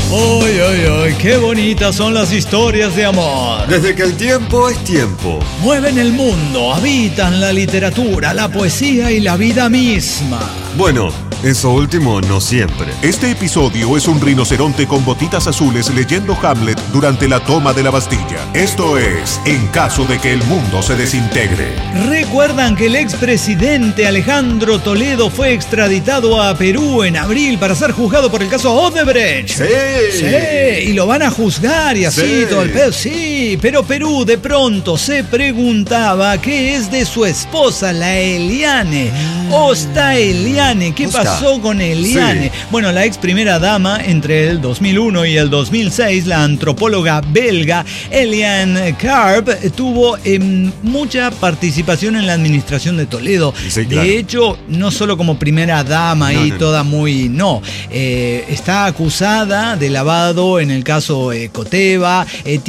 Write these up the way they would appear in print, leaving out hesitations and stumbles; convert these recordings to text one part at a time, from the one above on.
¡Ay, ay, ay! ¡Qué bonitas son las historias de amor! Desde que el tiempo es tiempo. Mueven el mundo, habitan la literatura, la poesía y la vida misma. Bueno, eso último no siempre. Este episodio es un rinoceronte con botitas azules leyendo Hamlet durante la toma de la Bastilla. Esto es En caso de que el mundo se desintegre. ¿Recuerdan que el expresidente Alejandro Toledo fue extraditado a Perú en abril para ser juzgado por el caso Odebrecht? Sí. Sí, y lo van a juzgar y así Sí. todo el pedo. Sí, pero Perú de pronto se preguntaba qué es de su esposa, la Eliane. Osta Eliane, ¿qué Osta. pasó con Eliane? Sí. Bueno, la ex primera dama entre el 2001 y el 2006, la antropóloga belga Eliane Karp tuvo mucha participación en la administración de Toledo. Sí, claro. De hecho, no solo como primera dama No, y no, toda muy... No, está acusada de lavado en el caso Coteva,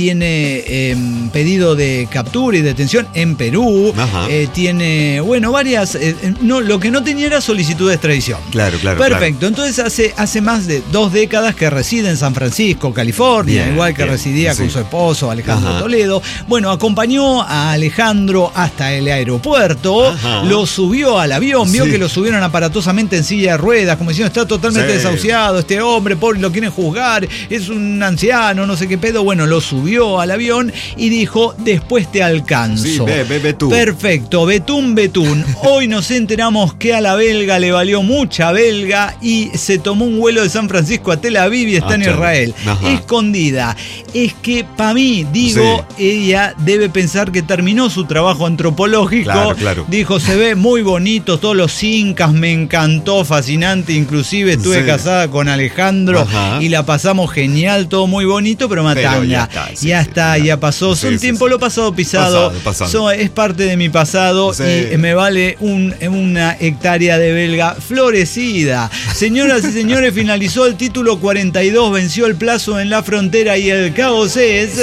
tiene pedido de captura y detención en Perú, Ajá. tiene, bueno, varias... lo que no tenía era solicitud de extradición. Claro. Perfecto, entonces hace más de 2 décadas que reside en San Francisco, California, Bien, igual que bien, residía con sí. su esposo Alejandro Ajá. Toledo. Bueno, acompañó a Alejandro hasta el aeropuerto, Ajá. lo subió al avión, vio Sí. que lo subieron aparatosamente en silla de ruedas, como diciendo, está totalmente Sí. desahuciado este hombre, pobre, lo quieren juzgar, es un anciano, no sé qué pedo. Bueno, lo subió al avión y dijo, después te alcanzo. Sí, ve tú. Perfecto, betún. Hoy nos enteramos que a la belga le valió mucha belga y se tomó un vuelo de San Francisco a Tel Aviv y está en claro. Israel. Ajá. Escondida. Es que para mí, digo, ella debe pensar que terminó su trabajo antropológico. Claro. Dijo, se ve muy bonito, todos los incas, me encantó, fascinante. Inclusive estuve Sí. casada con Alejandro Ajá. y la pasamos genial, todo muy bonito, pero matanga. ya está, sí, ya sí, está, ya. ya pasó. Sí, Son sí, tiempo sí. lo pasado pisado. Pasado. Es parte de mi pasado Sí. y me vale una hectárea de belga florecida. Señoras y señores, finalizó el título 42, venció el plazo en la frontera y el caos es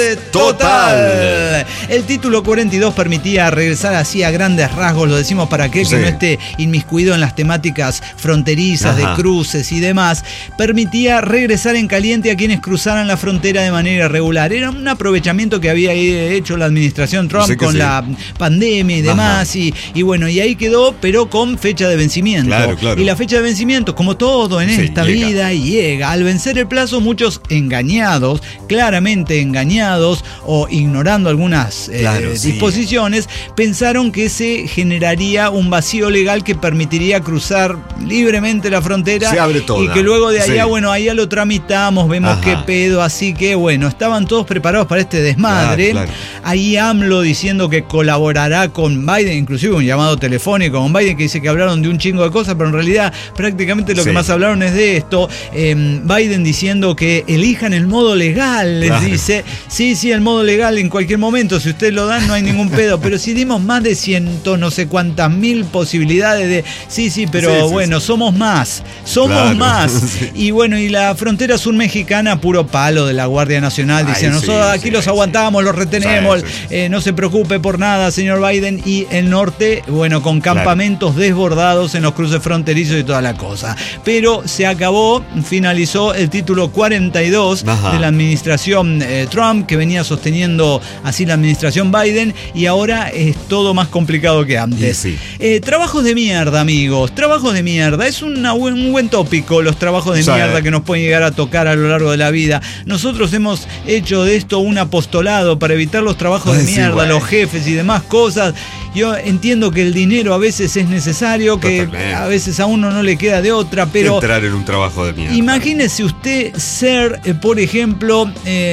total. El título 42 permitía regresar así a grandes rasgos, lo decimos para aquel que Sí. no esté inmiscuido en las temáticas fronterizas Ajá. de cruces y demás, permitía regresar en caliente a quienes cruzaran la frontera de manera irregular. Era un aprovechamiento que había hecho la administración Trump Sí que con sí. la pandemia y demás, y bueno, y ahí quedó, pero con fecha de vencimiento. Claro. Y la fecha de vencimiento, como todo en Sí, esta llega. vida, llega. Al vencer el plazo, muchos engañados, claramente engañados o ignorando algunas Claro, sí. disposiciones, pensaron que se generaría un vacío legal que permitiría cruzar libremente la frontera. Se abre toda. Y que luego de allá, Sí. bueno, allá lo tramitamos, vemos Ajá. qué pedo, así que bueno, estaban todos preparados para este desmadre. Claro. Ahí AMLO diciendo que colaborará con Biden, inclusive un llamado telefónico con Biden que dice que hablaron de un chingo de cosas, pero en realidad prácticamente lo que Sí. más hablaron es de esto. Biden diciendo que elijan el modo legal, les Claro. dice, sí, el modo legal en cualquier momento, si ustedes lo dan no hay ningún pedo, pero si dimos más de 100 no sé cuántas mil posibilidades de, sí, pero Sí, bueno, sí. somos más. Claro. Sí. Y bueno, y la frontera sur mexicana, puro palo de la Guardia Nacional, dice, Ay, nosotros sí, aquí sí, los sí. aguantamos, los retenemos, Sí. no se preocupe por nada, señor Biden. Y el norte, bueno, con campamentos desbordados en los cruces fronterizos y toda la cosa. Pero se acabó, finalizó el título 42 Ajá. de la administración Trump, que venía sosteniendo así la administración Biden, y ahora es todo más complicado que antes. Y sí. Trabajos de mierda, amigos, trabajos de mierda. Es un buen tópico, los trabajos de Sí. mierda que nos pueden llegar a tocar a lo largo de la vida. Nosotros hemos hecho de esto un apostolado para evitar los trabajos de Ay, sí, mierda, güey. los jefes y demás cosas. Yo entiendo que el dinero a veses es necesario, que Totalmente. a veces a uno no le queda de otra, pero Entrar en un trabajo de mierda. imagínese usted ser, por ejemplo,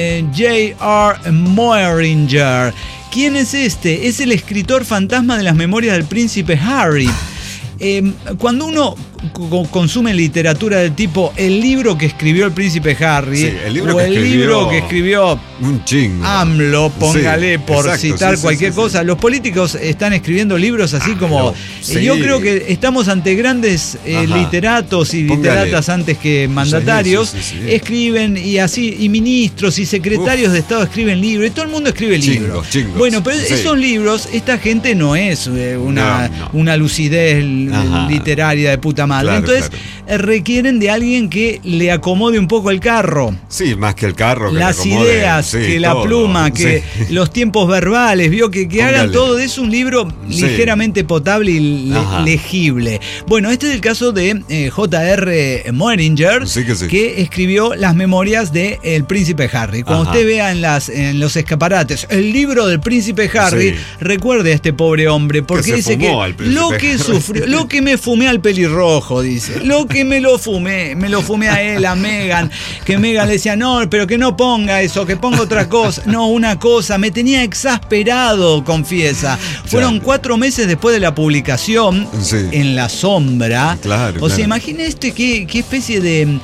J.R. Moehringer. ¿Quién es este? Es el escritor fantasma de las memorias del príncipe Harry. Cuando uno consume literatura del tipo el libro que escribió el príncipe Harry, Sí, el libro o que el escribió- libro que escribió Un chingo. AMLO, póngale, Sí, por exacto, citar sí, cualquier sí. cosa. Los políticos están escribiendo libros así como... no, sí. Yo creo que estamos ante grandes Ajá. literatos y Póngale. literatas antes que mandatarios. Sí, sí, sí. Escriben y así, y ministros y secretarios de Estado escriben libros, y todo el mundo escribe libros. Chingos. Bueno, pero Sí. esos libros, esta gente no es No. una lucidez Ajá. literaria de puta madre. Claro, Entonces, claro. requieren de alguien que le acomode un poco el carro. Sí, más que el carro. Que las ideas, sí, que la todo, pluma, que los tiempos verbales, vio que hagan todo. Es un libro ligeramente potable y legible. Bueno, este es el caso de J.R. Moehringer, que escribió las memorias de El Príncipe Harry. Cuando usted vea en los escaparates el libro del Príncipe Harry, recuerde a este pobre hombre, porque dice que lo que sufrió, lo que me fumé al pelirrojo, dice, lo que me lo fumé a él, a Meghan, que Meghan le decía, no, pero que no ponga eso, que ponga otra cosa. No, una cosa, me tenía exasperado, confiesa. Fueron 4 meses después de la publicación, En la sombra. O sea, imagínate qué especie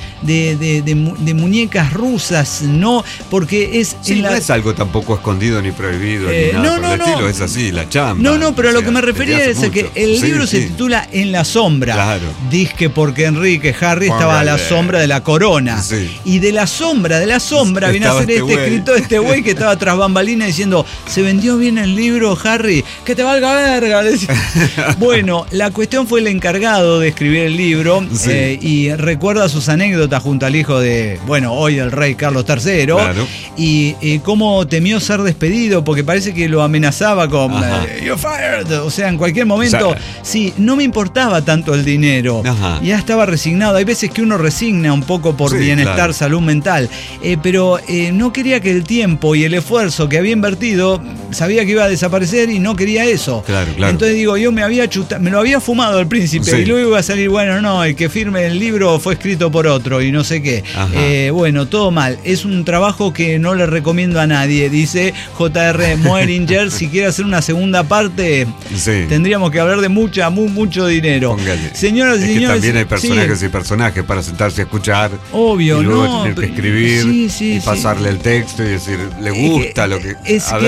de muñecas rusas, ¿no? Porque es... no es algo tampoco escondido ni prohibido, ni nada por el estilo, es así, la chamba. No, pero a lo que me refería es a que el libro se titula En la sombra. Claro. Dizque porque Enrique Harry estaba a la sombra de la corona. Y de la sombra viene a ser este güey que estaba tras bambalina diciendo, ¿se vendió bien el libro, Harry? ¡Que te valga verga! Bueno, la cuestión fue el encargado de escribir el libro y recuerda sus anécdotas junto al hijo de, hoy el rey Carlos III, y cómo temió ser despedido porque parece que lo amenazaba con you're fired, o sea, en cualquier momento. No me importaba tanto el dinero, ya estaba resignado. Hay veces que uno resigna un poco por bienestar, salud mental, pero no quería que el tiempo y el esfuerzo que había invertido, sabía que iba a desaparecer y no quería eso. Entonces digo, yo me lo había fumado el príncipe y luego iba a salir, el que firme el libro fue escrito por otro y no sé qué. Todo mal. Es un trabajo que no le recomiendo a nadie, dice J.R. Moehringer. Si quiere hacer una segunda parte, tendríamos que hablar de mucho dinero. Póngale. Señoras y señores, también hay personajes y personajes para sentarse a escuchar. Obvio, y luego tener que escribir y pasarle el texto y decir, le gusta lo que...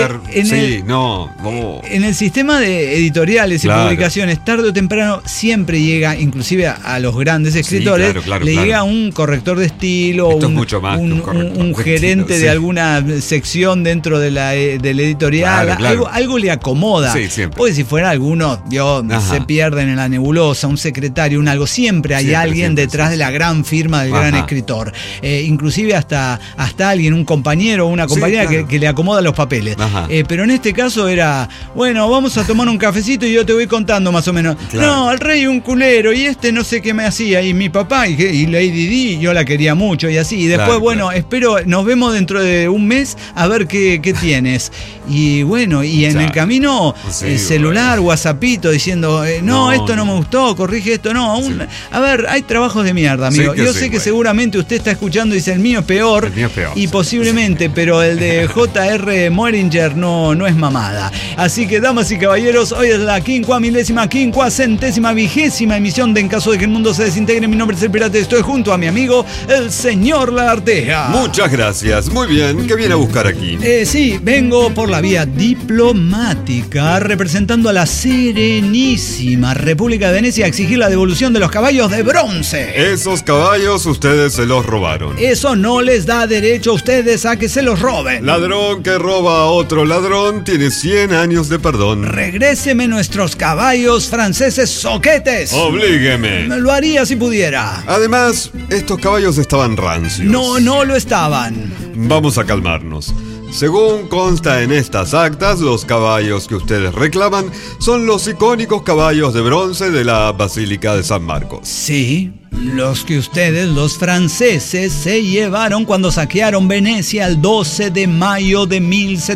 En el sistema de editoriales y publicaciones, tarde o temprano siempre llega, inclusive a los grandes escritores, llega un corrector de estilo, un gerente de alguna sección dentro de la editorial, algo le acomoda. Porque si fuera alguno, se pierden en la nebulosa, un secretario, algo, siempre hay alguien detrás de la gran firma del gran escritor. Inclusive hasta alguien, un compañero o una compañera que le acomoda los papeles. Pero en este caso era, vamos a tomar un cafecito y yo te voy contando más o menos. No, el rey un culero y no sé qué me hacía, y mi papá y Lady Di, yo la quería mucho y así. Y después, espero, nos vemos dentro de un mes a ver qué tienes. Y en el camino, celular, WhatsAppito diciendo, esto no me gustó, corrige esto, a ver, hay trabajos de mierda, amigo. Yo sé que seguramente usted está escuchando y dice, el mío es peor. Y posiblemente, pero el de J.R. Moehringer no es mamada. Así que, damas y caballeros, hoy es la 50.000.020ª emisión de En Caso de que el Mundo se Desintegre. Mi nombre es El Pirata y estoy junto a mi amigo, el señor Lagarteja. Muchas gracias, muy bien. ¿Qué viene a buscar aquí? Vengo por la vía diplomática, representando a la Serenísima República de Venecia a exigir la devolución de los caballos de bronce. Esos caballos ustedes se los robaron. Eso no les da derecho a ustedes a que se los roben. Ladrón que roba a otro ladrón tiene 100 años de perdón. Regréseme nuestros caballos franceses soquetes. Oblígueme. Lo haría si pudiera. Además, estos caballos estaban rancios. No lo estaban. Vamos a calmarnos. Según consta en estas actas, los caballos que ustedes reclaman son los icónicos caballos de bronce de la Basílica de San Marcos. Sí, los que ustedes, los franceses, se llevaron cuando saquearon Venecia el 12 de mayo de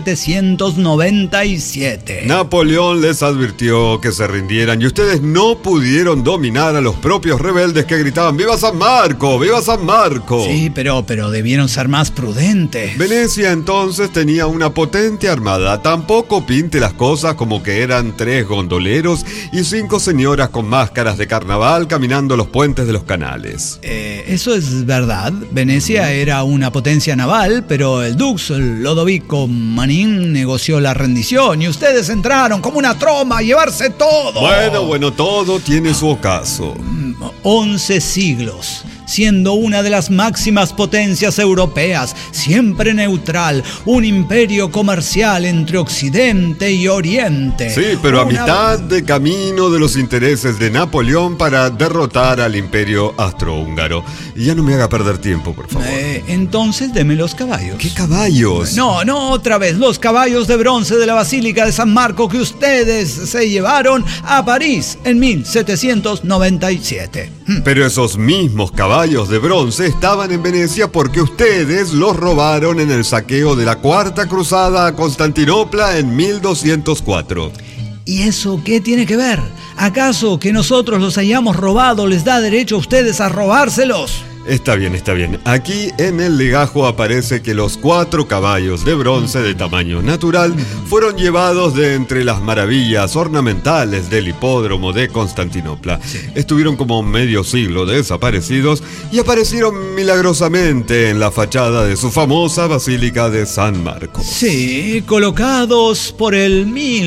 1797. Napoleón les advirtió que se rindieran y ustedes no pudieron dominar a los propios rebeldes que gritaban ¡Viva San Marco! ¡Viva San Marco! Sí, pero debieron ser más prudentes. Venecia entonces tenía una potente armada. Tampoco pinte las cosas como que eran 3 gondoleros y 5 señoras con máscaras de carnaval caminando los puentes de los canales. Eso es verdad. Venecia era una potencia naval, pero el Dux Lodovico Manin negoció la rendición y ustedes entraron como una troma a llevarse todo. Bueno, todo tiene su ocaso. 11 siglos. siendo una de las máximas potencias europeas, siempre neutral, un imperio comercial entre Occidente y Oriente. Sí, pero a mitad de camino de los intereses de Napoleón para derrotar al imperio austrohúngaro. Y ya no me haga perder tiempo, por favor. Entonces deme los caballos. ¿Qué caballos? No, otra vez, los caballos de bronce de la Basílica de San Marco que ustedes se llevaron a París en 1797. Pero esos mismos caballos de bronce estaban en Venecia porque ustedes los robaron en el saqueo de la Cuarta Cruzada a Constantinopla en 1204. ¿Y eso qué tiene que ver? ¿Acaso que nosotros los hayamos robado les da derecho a ustedes a robárselos? Está bien. Aquí en el legajo aparece que los 4 caballos de bronce de tamaño natural fueron llevados de entre las maravillas ornamentales del hipódromo de Constantinopla. Sí. Estuvieron como medio siglo desaparecidos y aparecieron milagrosamente en la fachada de su famosa Basílica de San Marcos. Sí, colocados por el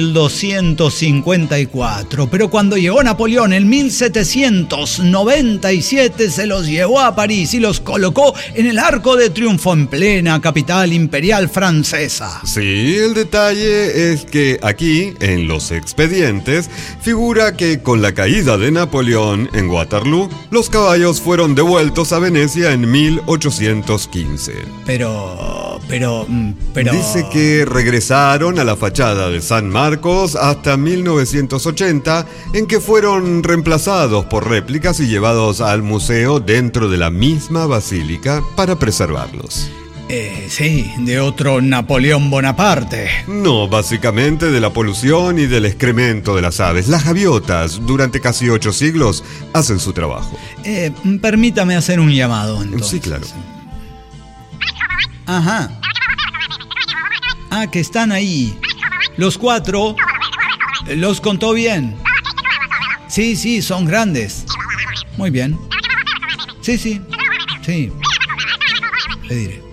1254, pero cuando llegó Napoleón en 1797 se los llevó a París y los colocó en el Arco de Triunfo en plena capital imperial francesa. Sí, el detalle es que aquí, en los expedientes, figura que con la caída de Napoleón en Waterloo, los caballos fueron devueltos a Venecia en 1815. Pero... Dice que regresaron a la fachada de San Marcos hasta 1980, en que fueron reemplazados por réplicas y llevados al museo dentro de la misma basílica para preservarlos. Sí, de otro Napoleón Bonaparte. No, básicamente de la polución y del excremento de las aves. Las gaviotas, durante casi 8 siglos, hacen su trabajo. Permítame hacer un llamado, entonces. Sí, claro. Ajá. Que están ahí. Los 4. ¿Los contó bien? Sí, son grandes. Muy bien. Sí. Le diré.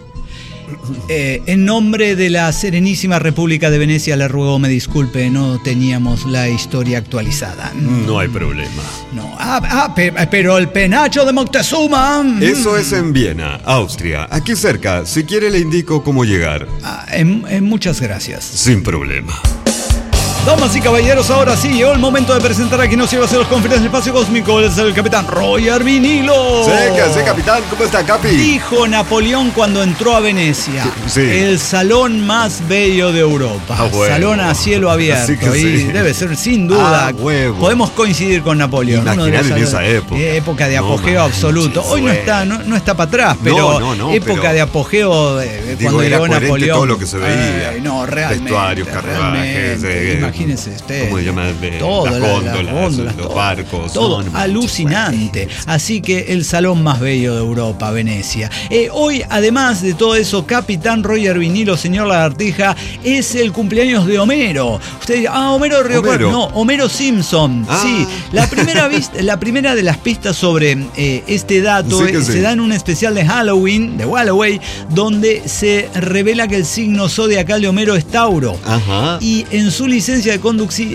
En nombre de la Serenísima República de Venecia le ruego me disculpe, no teníamos la historia actualizada. No hay problema. No. Pero el penacho de Moctezuma. Eso es en Viena, Austria, aquí cerca. Si quiere le indico cómo llegar. Muchas gracias. Sin problema. Damas y caballeros, ahora sí llegó el momento de presentar a quien nos lleva hacia los confines del espacio cósmico. Es el capitán Roger Vinilo. Sí, capitán, ¿cómo está, Capi? Dijo Napoleón cuando entró a Venecia. Sí. El salón más bello de Europa. Bueno. Salón a cielo abierto. Sí. Y debe ser, sin duda. Huevo. Podemos coincidir con Napoleón. Imaginar en esa época. Época de apogeo absoluto. Hoy no está para atrás, pero época de apogeo cuando llegó Napoleón. Todo lo que se veía. Realmente. Vestuarios, carruajes. Imagínense usted. ¿Cómo se llama? Todo, las góndolas, los barcos. Todo alucinante. Así que el salón más bello de Europa, Venecia. Hoy, además de todo eso, capitán Roger Vinilo, señor Lagartija, es el cumpleaños de Homero. Usted dice, Homero Río Cuarto. No, Homero Simpson. Sí, la primera de las pistas sobre este dato se da en un especial de Halloween, de Walloway, donde se revela que el signo zodiacal de Homero es Tauro. Ajá. Y en su licencia de conducción,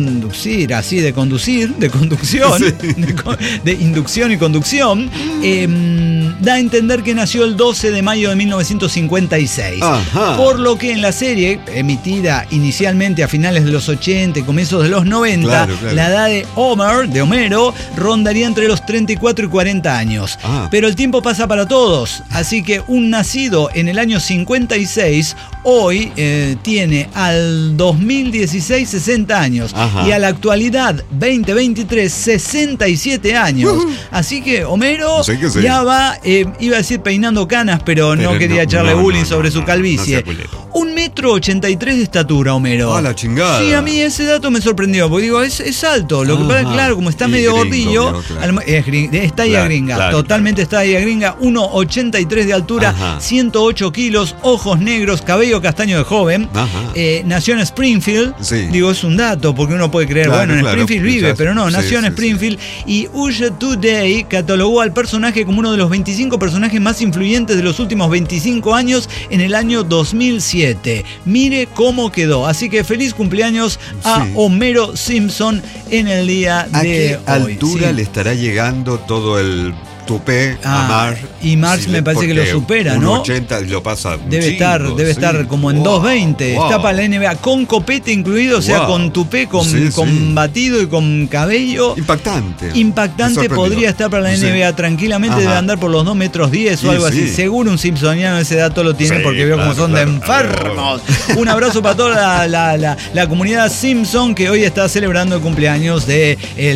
de inducción y conducción, da a entender que nació el 12 de mayo de 1956. Ajá. Por lo que en la serie, emitida inicialmente a finales de los 80 y comienzos de los 90, claro. la edad de Homero, rondaría entre los 34 y 40 años. Pero el tiempo pasa para todos, así que un nacido en el año 56, hoy tiene al 2016 60 años. Ajá. Y a la actualidad 2023 67 años. Así que Homero ya va, iba a decir peinando canas, pero no quería echarle bullying sobre su calvicie. 1,83 m de estatura, Homero. ¡A la chingada! Sí, a mí ese dato me sorprendió, porque digo, es alto. Lo que pasa es que, claro, como está medio gordillo, es talla gringa, totalmente está talla gringa. 1,83 de altura, 108 kilos, ojos negros, cabello castaño de joven. Nació en Springfield. Sí. Digo, es un dato, porque uno puede creer, en Springfield vive, pero no, nació en Springfield. Y Usher Today catalogó al personaje como uno de los 25 personajes más influyentes de los últimos 25 años en el año 2007. Mire cómo quedó. Así que feliz cumpleaños a Homero Simpson en el día de hoy. ¿A qué altura le estará llegando todo el tupé a Marsh. Y Marsh me parece que lo supera, ¿no? 1.80 lo pasa. Debe estar como en 2.20. Wow. Está para la NBA con copete incluido, o sea, con tupé, con batido y con cabello. Impactante, podría estar para la NBA tranquilamente. Debe andar por los 2.10 m o algo así. Seguro un simpsoniano ese dato lo tiene porque veo cómo son de enfermos. Un abrazo para toda la comunidad Simpson que hoy está celebrando el cumpleaños de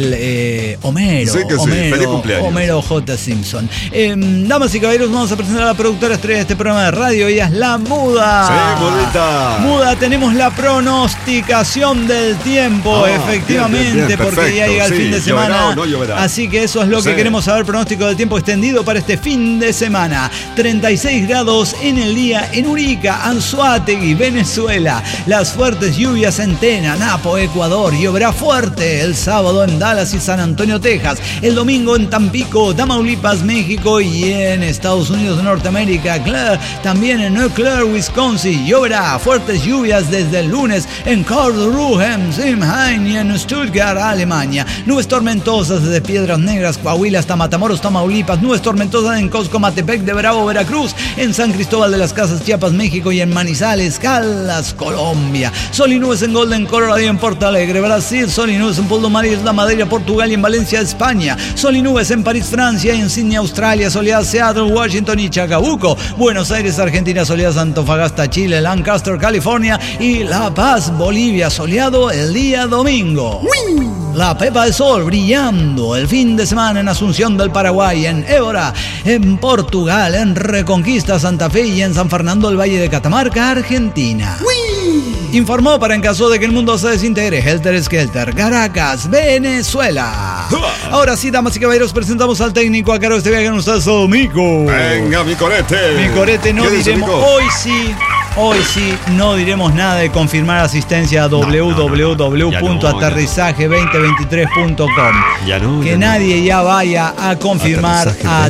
el Homero. Feliz cumpleaños. Homero J. Simpson. Damas y caballeros, vamos a presentar a la productora estrella de este programa de radio. Ella es la Muda. Sí, Mudita. Muda, tenemos la pronosticación del tiempo, efectivamente, bien, porque ya llega el fin de semana. ¿Lloverá o no lloverá? Así que eso es lo que queremos saber. Pronóstico del tiempo extendido para este fin de semana. 36 grados en el día en Urica, Anzoátegui, Venezuela. Las fuertes lluvias en Tena, Napo, Ecuador. Lloverá fuerte el sábado en Dallas y San Antonio, Texas. El domingo en Tampico, Tamaulipas, México, y en Estados Unidos de Norteamérica, también en Eau Claire, Wisconsin. Lloverá fuertes lluvias desde el lunes en Karlsruhe, Simheim y en Stuttgart, Alemania. Nubes tormentosas desde Piedras Negras, Coahuila hasta Matamoros, Tamaulipas. Nubes tormentosas en Coscomatepec de Bravo, Veracruz. En San Cristóbal de las Casas, Chiapas, México, y en Manizales, Caldas, Colombia. Sol y nubes en Golden, Colorado, y en Porto Alegre, Brasil. Sol y nubes en Puerto Isla Madeira, Portugal, y en Valencia, España. Sol y nubes en París, Francia, y en Sydney, Australia. Soleada Seattle, Washington y Chacabuco. Buenos Aires, Argentina. Soleada Antofagasta, Chile. Lancaster, California, y La Paz, Bolivia. Soleado el día domingo. La Pepa de Sol brillando el fin de semana en Asunción del Paraguay, en Évora, en Portugal, en Reconquista, Santa Fe, y en San Fernando del Valle de Catamarca, Argentina. Informó para en caso de que el mundo se desintegre, Helter Skelter, Caracas, Venezuela. Ahora sí, damas y caballeros, presentamos al técnico a cargo de este viaje en ustedes, Mico. Venga, mi corete. Mi corete, no diremos, hoy sí, no diremos nada de confirmar asistencia a www.aterrizaje2023.com. Que nadie ya vaya a confirmar a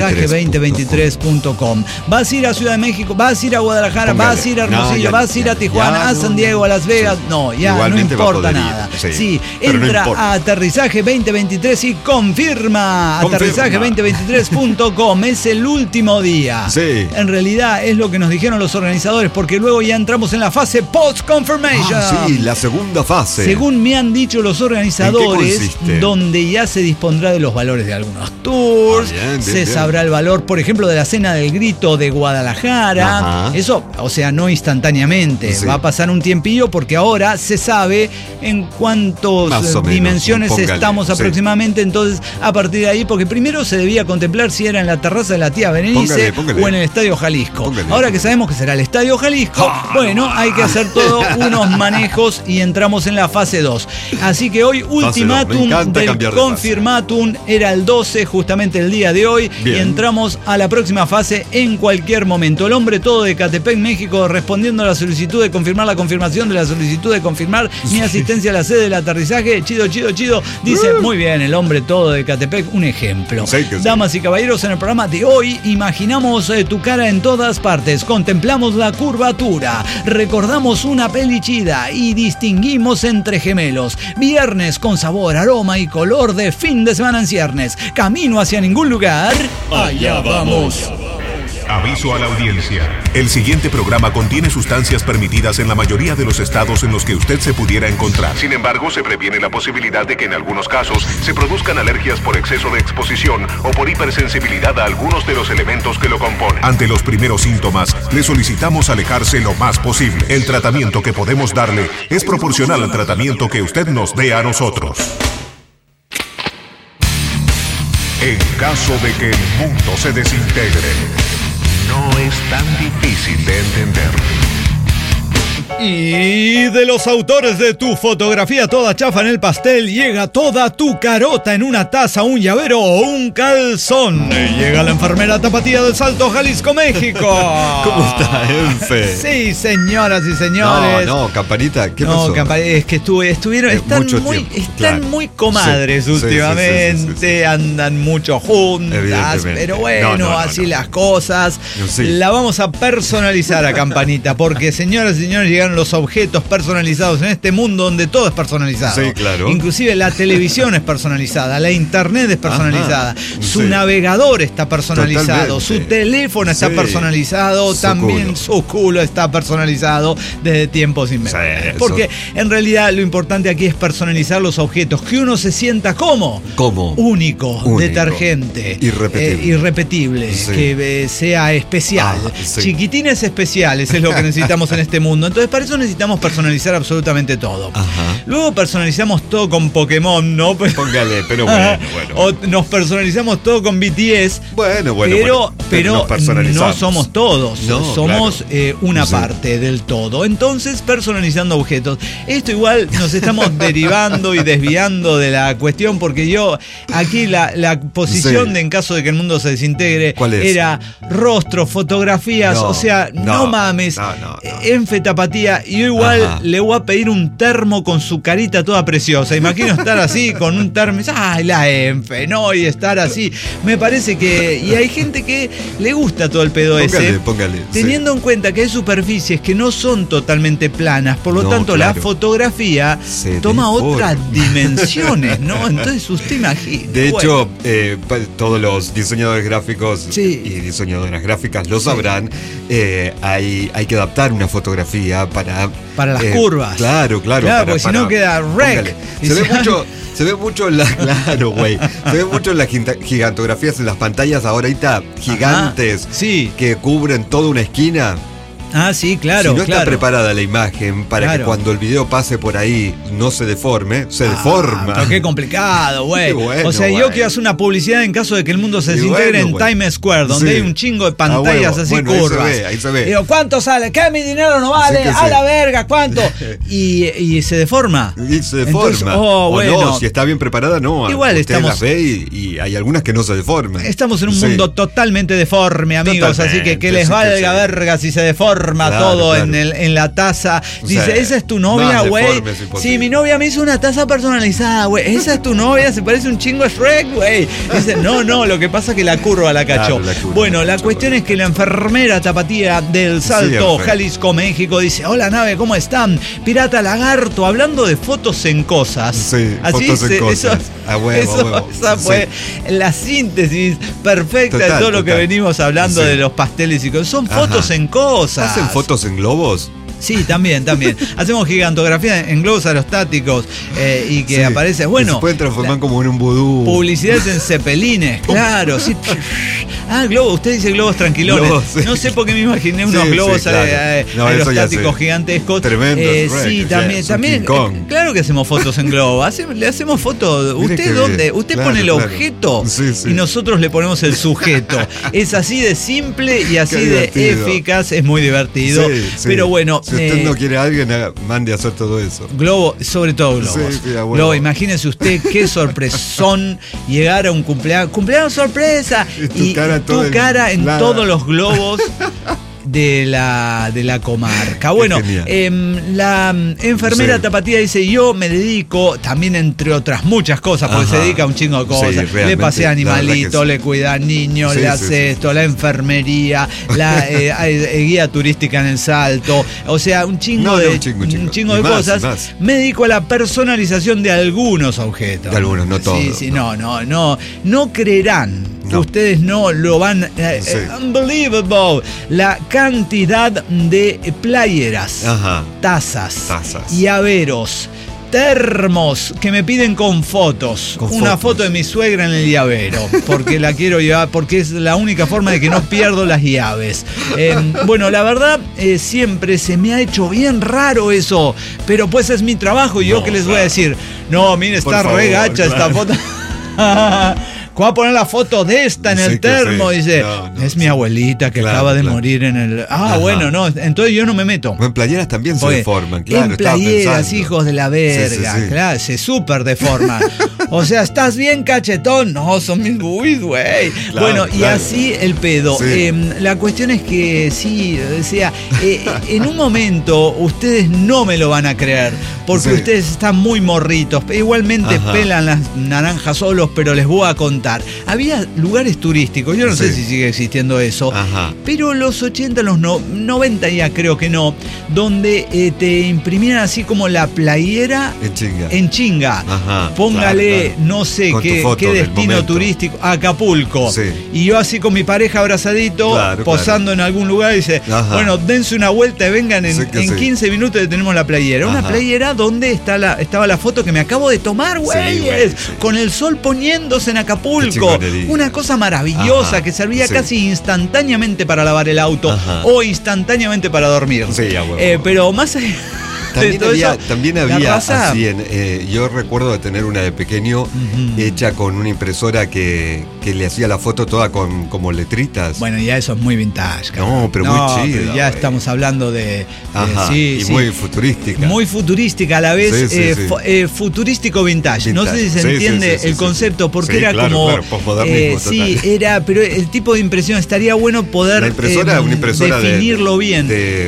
aterrizaje2023.com. Vas a ir a Ciudad de México, vas a ir a Guadalajara, vas a ir a Hermosillo, vas a ir a Tijuana, a San Diego, a Las Vegas. No, ya igualmente no importa nada. Sí, entra a Aterrizaje2023 y confirma. Aterrizaje2023.com. Es el último día. Sí. En realidad es lo que nos dijeron los organizadores, porque luego ya entramos en la fase post-confirmation. Sí, la segunda fase. Según me han dicho los organizadores, donde ya se dispondrá de los valores de algunos tours, se sabrá el valor, por ejemplo, de la Cena del Grito de Guadalajara. Ajá. Eso, o sea, no instantáneamente. Va a pasar un tiempillo porque ahora se sabe en cuántas dimensiones estamos aproximadamente. Entonces, a partir de ahí, porque primero se debía contemplar si era en la terraza de la tía Berenice o en el Estadio Jalisco. Ahora que sabemos que será el Estadio Jalisco, bueno, hay que hacer todos unos manejos y entramos en la fase 2. Así que hoy, ultimátum del confirmatum era el 12, justamente el día de hoy. Bien. Y entramos a la próxima fase en cualquier momento. El hombre todo de Catepec, México, respondiendo a la solicitud de confirmar la confirmación de la solicitud de confirmar mi asistencia a la sede del aterrizaje. Chido. Dice, muy bien, el hombre todo de Catepec, un ejemplo. Damas y caballeros, en el programa de hoy imaginamos tu cara en todas partes, contemplamos la curvatura, recordamos una peli chida y distinguimos entre gemelos. Viernes con sabor, aroma y color de fin de semana en ciernes. Camino hacia ningún lugar. Allá vamos. Aviso a la audiencia. El siguiente programa contiene sustancias permitidas en la mayoría de los estados en los que usted se pudiera encontrar. Sin embargo, se previene la posibilidad de que en algunos casos se produzcan alergias por exceso de exposición o por hipersensibilidad a algunos de los elementos que lo componen. Ante los primeros síntomas, le solicitamos alejarse lo más posible. El tratamiento que podemos darle es proporcional al tratamiento que usted nos dé a nosotros. En caso de que el mundo se desintegre, no es tan difícil de entender. Y de los autores de tu fotografía toda chafa en el pastel, llega toda tu carota en una taza, un llavero o un calzón. Llega la enfermera tapatía del Salto, Jalisco, México. ¿Cómo está, Enfe? Sí, señoras y señores. No, Campanita, ¿qué pasó? No, es que están muy comadres últimamente, andan mucho juntas, pero bueno, así las cosas. Sí. La vamos a personalizar a Campanita, porque señoras y señores, llegaron funcionan los objetos personalizados en este mundo donde todo es personalizado. Sí, claro. Inclusive la televisión es personalizada, la internet es personalizada, su navegador está personalizado, Totalmente. su teléfono está personalizado, Su también culo. su culo está personalizado desde tiempos inmemoriales. Porque en realidad lo importante aquí es personalizar los objetos, que uno se sienta como único, detergente, irrepetible, Sí. que sea especial. Sí. Chiquitines especiales es lo que necesitamos en este mundo. Entonces para eso necesitamos personalizar absolutamente todo. Luego personalizamos todo con Pokémon, ¿no? Póngale, pero bueno. O nos personalizamos todo con BTS. Pero no somos todos. No, somos una Sí. parte del todo. Entonces, personalizando objetos. Esto igual nos estamos derivando y desviando de la cuestión, porque yo aquí la posición Sí. de en caso de que el mundo se desintegre ¿Cuál es? era rostros, fotografías, No, o sea, no mames, enfetapatía. Y yo igual le voy a pedir un termo con su carita toda preciosa. Imagino estar así con un termo, ay, la enfe, ¿no? Y estar así. Me parece que, y hay gente que le gusta todo el pedo ese. Póngale. Teniendo en cuenta que hay superficies que no son totalmente planas, por lo tanto la fotografía toma otras dimensiones, ¿no? Entonces usted imagina. De hecho, todos los diseñadores gráficos y diseñadoras gráficas lo sabrán, hay que adaptar una fotografía para las curvas. Claro, porque si no queda rec. Se ve mucho en las gigantografías en las pantallas ahorita gigantes que cubren toda una esquina. Ah, sí, claro. Si no está preparada la imagen para que cuando el video pase por ahí no se deforme, se deforma. Pero qué complicado, güey. Bueno, o sea, yo quiero hacer una publicidad en caso de que el mundo se desintegre en Times Square, donde hay un chingo de pantallas así curvas. Ahí se ve. Digo, ¿cuánto sale? ¿Qué? Mi dinero no vale. A la verga, ¿cuánto? Y se deforma. Y se deforma. Entonces, no, si está bien preparada, no. Igual usted estamos. las ve y hay algunas que no se deforman. Estamos en un mundo totalmente deforme, amigos. Así que les valga verga si se deforma todo en la taza. Dice, ¿esa es tu novia, güey? Sí, mi novia me hizo una taza personalizada, güey. ¿Esa es tu novia? Se parece un chingo a Shrek, güey. Dice, no, lo que pasa es que la curva la cachó. Bueno, la cuestión es que la enfermera tapatía del Salto, Jalisco, México, dice, hola nave, ¿cómo están? Pirata Lagarto, hablando de fotos en cosas. Sí, así fotos en cosas. Esa fue la síntesis perfecta de todo lo que venimos hablando de los pasteles y cosas. Son fotos en cosas. ¿Hacen fotos en globos? Sí, también. Hacemos gigantografía en globos aerostáticos y que aparece. Bueno. Se pueden transformar como en un vudú. Publicidades en cepelines, claro. Sí. Globos. Usted dice globos tranquilones. Globos, sí. No sé por qué me imaginé unos globos aerostáticos gigantes. Tremendo. Sí, también. Claro que hacemos fotos en globos. Le hacemos fotos. ¿Usted dónde? Usted pone el objeto y nosotros le ponemos el sujeto. Es así de simple y así de eficaz. Es muy divertido. Pero bueno. Si usted no quiere a alguien, mande a hacer todo eso. Globo, sobre todo globos. Globo, imagínese usted qué sorpresón llegar a un cumpleaños sorpresa y tu cara en todos los globos de la comarca. Bueno, la enfermera tapatía dice, yo me dedico también, entre otras muchas cosas, porque se dedica a un chingo de cosas. Le pasea animalitos, le cuida a niños, le hace esto, la enfermería, la guía turística en el Salto, o sea, un chingo de cosas. Me dedico a la personalización de algunos objetos. De algunos, no todos. Sí, no creerán. Ustedes no lo van unbelievable. La cantidad de playeras, tazas, llaveros, termos que me piden con fotos. Una foto de mi suegra en el llavero, porque la quiero llevar, porque es la única forma de que no pierdo las llaves. Bueno, la verdad, siempre se me ha hecho bien raro eso, pero pues es mi trabajo y yo que les voy a decir, no, mire, está re gacha esta foto. ¿Cómo va a poner la foto de esta en el termo? Dice, es mi abuelita que acaba de morir en el... bueno, no, entonces yo no me meto. En playeras también se deforman, claro. En playeras, hijos de la verga, claro, se súper deforman. O sea, ¿estás bien, cachetón? No, son mis boobies, güey. Bueno, y así el pedo. La cuestión es que sí, o sea, en un momento ustedes no me lo van a creer, porque ustedes están muy morritos. Igualmente pelan las naranjas solos, pero les voy a contar contar. Había lugares turísticos, yo no sé si sigue existiendo eso, pero los 80, los 90 ya creo que no, donde te imprimían así como la playera en chinga. Póngale, claro. No sé qué destino turístico, Acapulco. Y yo así con mi pareja abrazadito, posando en algún lugar, y dice, bueno, dense una vuelta y vengan en 15 minutos y tenemos la playera. Una playera donde estaba la foto que me acabo de tomar, güeyes, con el sol poniéndose en Acapulco. Una cosa maravillosa que servía casi instantáneamente para lavar el auto o instantáneamente para dormir. Pero más allá... También había así, yo recuerdo de tener una de pequeño hecha con una impresora que le hacía la foto toda como letritas. Bueno, ya eso es muy vintage. No, pero muy chido. Pero ya estamos hablando de muy futurística. Muy futurística a la vez, futurístico vintage. No sé si se entiende el concepto, porque era como... Claro, pero el tipo de impresión estaría bueno poder una impresora definirlo bien.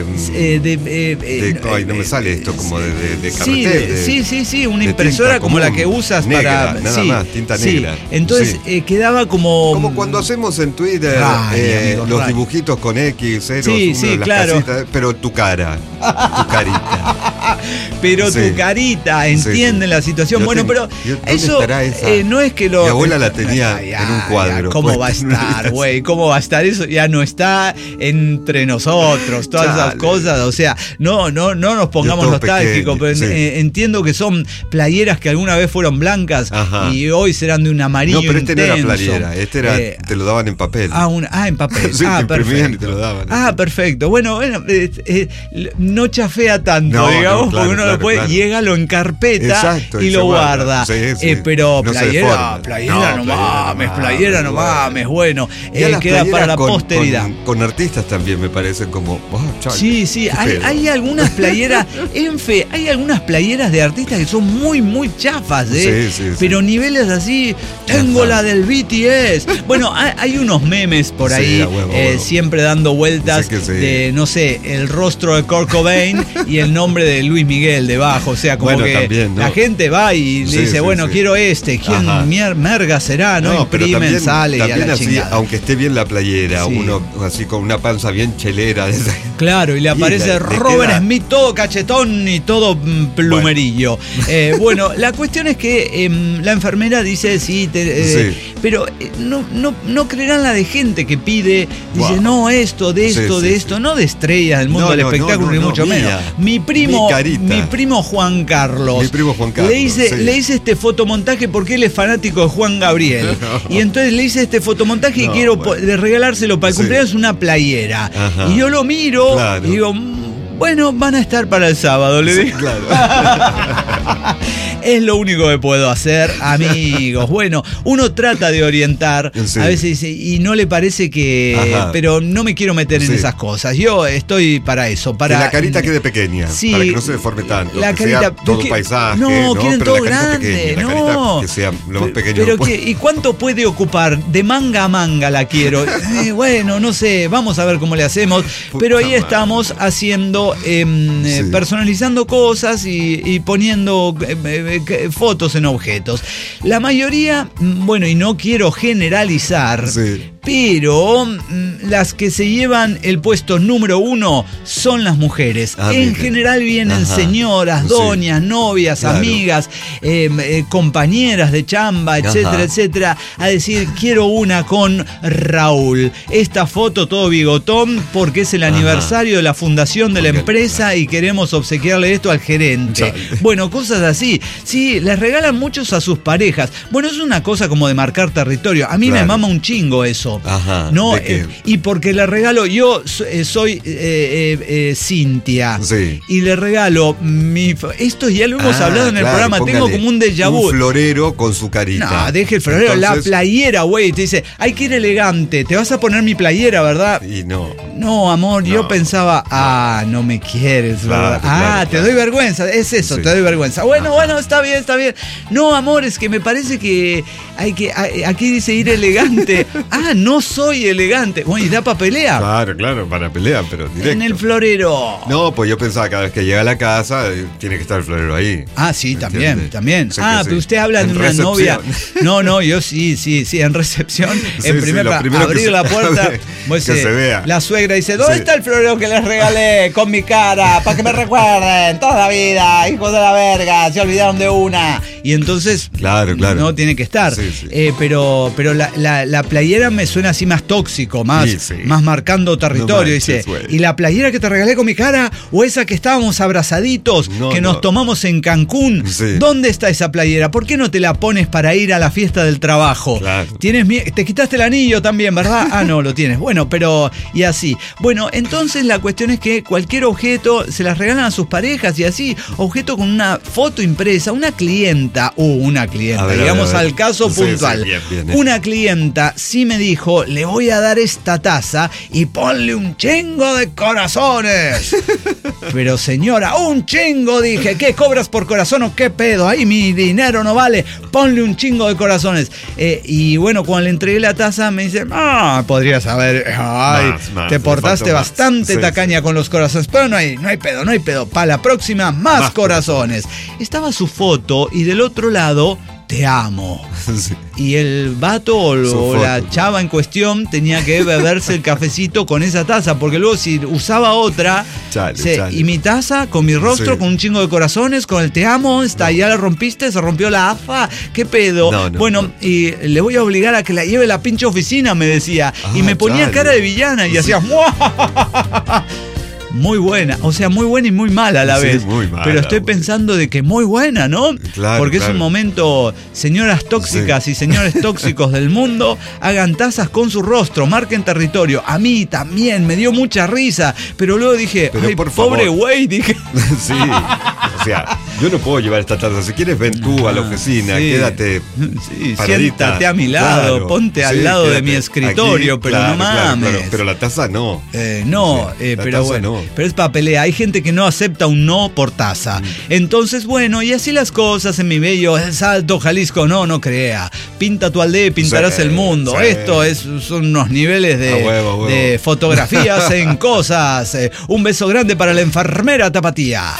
No me sale esto como de carretel. Sí, una impresora como la que usas negra, nada más, tinta negra. Entonces quedaba como cuando hacemos en Twitter los dibujitos con X, ceros, las casitas, pero tu cara, tu carita. Pero tu carita, entienden la situación. Bueno, pero eso no es que lo... Mi abuela la tenía en un cuadro. ¿Cómo va a estar, güey? ¿Cómo va a estar? Eso ya no está entre nosotros, todas esas cosas. O sea, no nos pongamos nostálgicos, pero entiendo que son playeras que alguna vez fueron blancas y hoy serán de un amarillo intenso. No, pero no era playera, te lo daban en papel. En papel. Sí, te imprimían y te lo daban. Perfecto. Bueno, no chafea tanto, digamos, porque uno después llega, lo encarpeta y lo guarda. Pero no playera no mames, bueno, queda para la posteridad. Con artistas también me parecen como... Sí, hay algunas playeras, hay algunas playeras de artistas que son muy, muy chafas, pero niveles así, tengo la del BTS. Bueno, hay unos memes por ahí, siempre dando vueltas de, no sé, el rostro de Kurt Cobain y el nombre de Luis Miguel debajo, o sea, como que también, ¿no? La gente va y le dice, quiero ¿quién merga será? No, imprimen, también, sale también y a la así, chingada. Aunque esté bien la playera, uno así con una panza bien chelera. Claro, y le aparece Robert Smith todo cachetón y todo plumerillo. Bueno, la cuestión es que la enfermera dice, pero no creerán la de gente que pide, dice, no, esto, de esto, no de estrellas del mundo del espectáculo, ni mucho menos. Mi primo Juan Carlos. Le hice este fotomontaje porque él es fanático de Juan Gabriel. Y entonces le hice este fotomontaje y quiero regalárselo para el cumpleaños, una playera. Y yo lo miro y digo, bueno, van a estar para el sábado, le digo. Es lo único que puedo hacer, amigos. Bueno, uno trata de orientar, a veces dice, y no le parece que... Pero no me quiero meter en esas cosas. Yo estoy para eso. Para que la carita quede pequeña, para que no se deforme tanto. La carita, sea todo paisaje. No, quieren todo grande. La carita que sea lo más pequeño. Pero ¿y cuánto puede ocupar? De manga a manga la quiero. Bueno, no sé, vamos a ver cómo le hacemos. Pero ahí estamos haciendo, personalizando cosas y poniendo... fotos en objetos. La mayoría, y no quiero generalizar, pero las que se llevan el puesto número 1 son las mujeres. En general vienen señoras, doñas, novias, amigas, compañeras de chamba, etcétera, etcétera, a decir, quiero una con Raúl. Esta foto todo bigotón porque es el aniversario de la fundación de la empresa y queremos obsequiarle esto al gerente. Bueno, cosas así. Sí, les regalan muchos a sus parejas. Bueno, es una cosa como de marcar territorio. A mí me mama un chingo eso. ¿No? Y porque le regalo, yo soy Cintia. Y le regalo esto ya lo hemos hablado en el programa. Tengo como un déjà vu. Un florero con su carita. No, deje el florero. Entonces, la playera, güey. Te dice, hay que ir elegante. Te vas a poner mi playera, ¿verdad? Y no. No, amor, yo pensaba, no me quieres, ¿verdad? Te doy vergüenza. Es eso, te doy vergüenza. Bueno, está bien. No, amor, es que me parece que hay que aquí dice ir elegante. no soy elegante. Bueno, ¿y da para pelea? Claro, para pelea, pero directo. En el florero. No, pues yo pensaba cada vez que llega a la casa tiene que estar el florero ahí. Ah, sí, también. Sí, Pero usted habla de una recepción. novia. No, yo sí, en recepción. En primer lugar, abrir la puerta. Que se vea. La suegra dice, ¿dónde está el florero que les regalé con mi cara? Para que me recuerden toda la vida, hijos de la verga, se olvidaron de una. Y entonces, claro. no tiene que estar. Sí. Pero la playera me suena así más tóxico, más marcando territorio. No manches, dice, güey. ¿y la playera que te regalé con mi cara? ¿O esa que estábamos abrazaditos, nos tomamos en Cancún? Sí. ¿Dónde está esa playera? ¿Por qué no te la pones para ir a la fiesta del trabajo? Claro. Te quitaste el anillo también, ¿verdad? Ah, no, lo tienes. Bueno, pero y así. Bueno, entonces la cuestión es que cualquier objeto se las regalan a sus parejas y así, objeto con una foto impresa, una clienta, digamos al caso puntual. Bien. Una clienta sí me dijo, le voy a dar esta taza y ponle un chingo de corazones. Pero señora, un chingo, dije, ¿qué cobras por corazón o qué pedo? Ahí mi dinero no vale, ponle un chingo de corazones. Y bueno, cuando le entregué la taza me dice, podrías haber, más, te portaste bastante tacaña con los corazones, pero no hay pedo, para la próxima más corazones. Estaba su foto y del otro lado, te amo. Sí. Y el vato o la chava en cuestión tenía que beberse el cafecito con esa taza, porque luego si usaba otra, chale. y mi taza con mi rostro, con un chingo de corazones, con el te amo, ya la rompiste, se rompió la AFA, ¿qué pedo? Y le voy a obligar a que la lleve a la pinche oficina, me decía. Y me ponía cara de villana y hacía ¡mua! Muy buena, o sea, muy buena y muy mala a la vez. Muy mala, pero estoy pensando de que muy buena, ¿no? Claro. Porque es un momento, señoras tóxicas y señores tóxicos del mundo, hagan tazas con su rostro, marquen territorio. A mí también me dio mucha risa, pero luego dije, ay, pobre güey, dije. Sí, o sea, yo no puedo llevar esta taza. Si quieres, ven tú a la oficina, quédate. Sí, siéntate a mi lado, ponte al lado de mi escritorio, aquí, pero no mames. Claro, pero la taza no. Pero bueno. No. Pero es para pelea. Hay gente que no acepta un no por taza. Entonces, bueno, y así las cosas en mi bello Salto, Jalisco. No crea. Pinta tu aldea y pintarás el mundo. Esto son unos niveles de fotografías en cosas. Un beso grande para la enfermera Tapatía.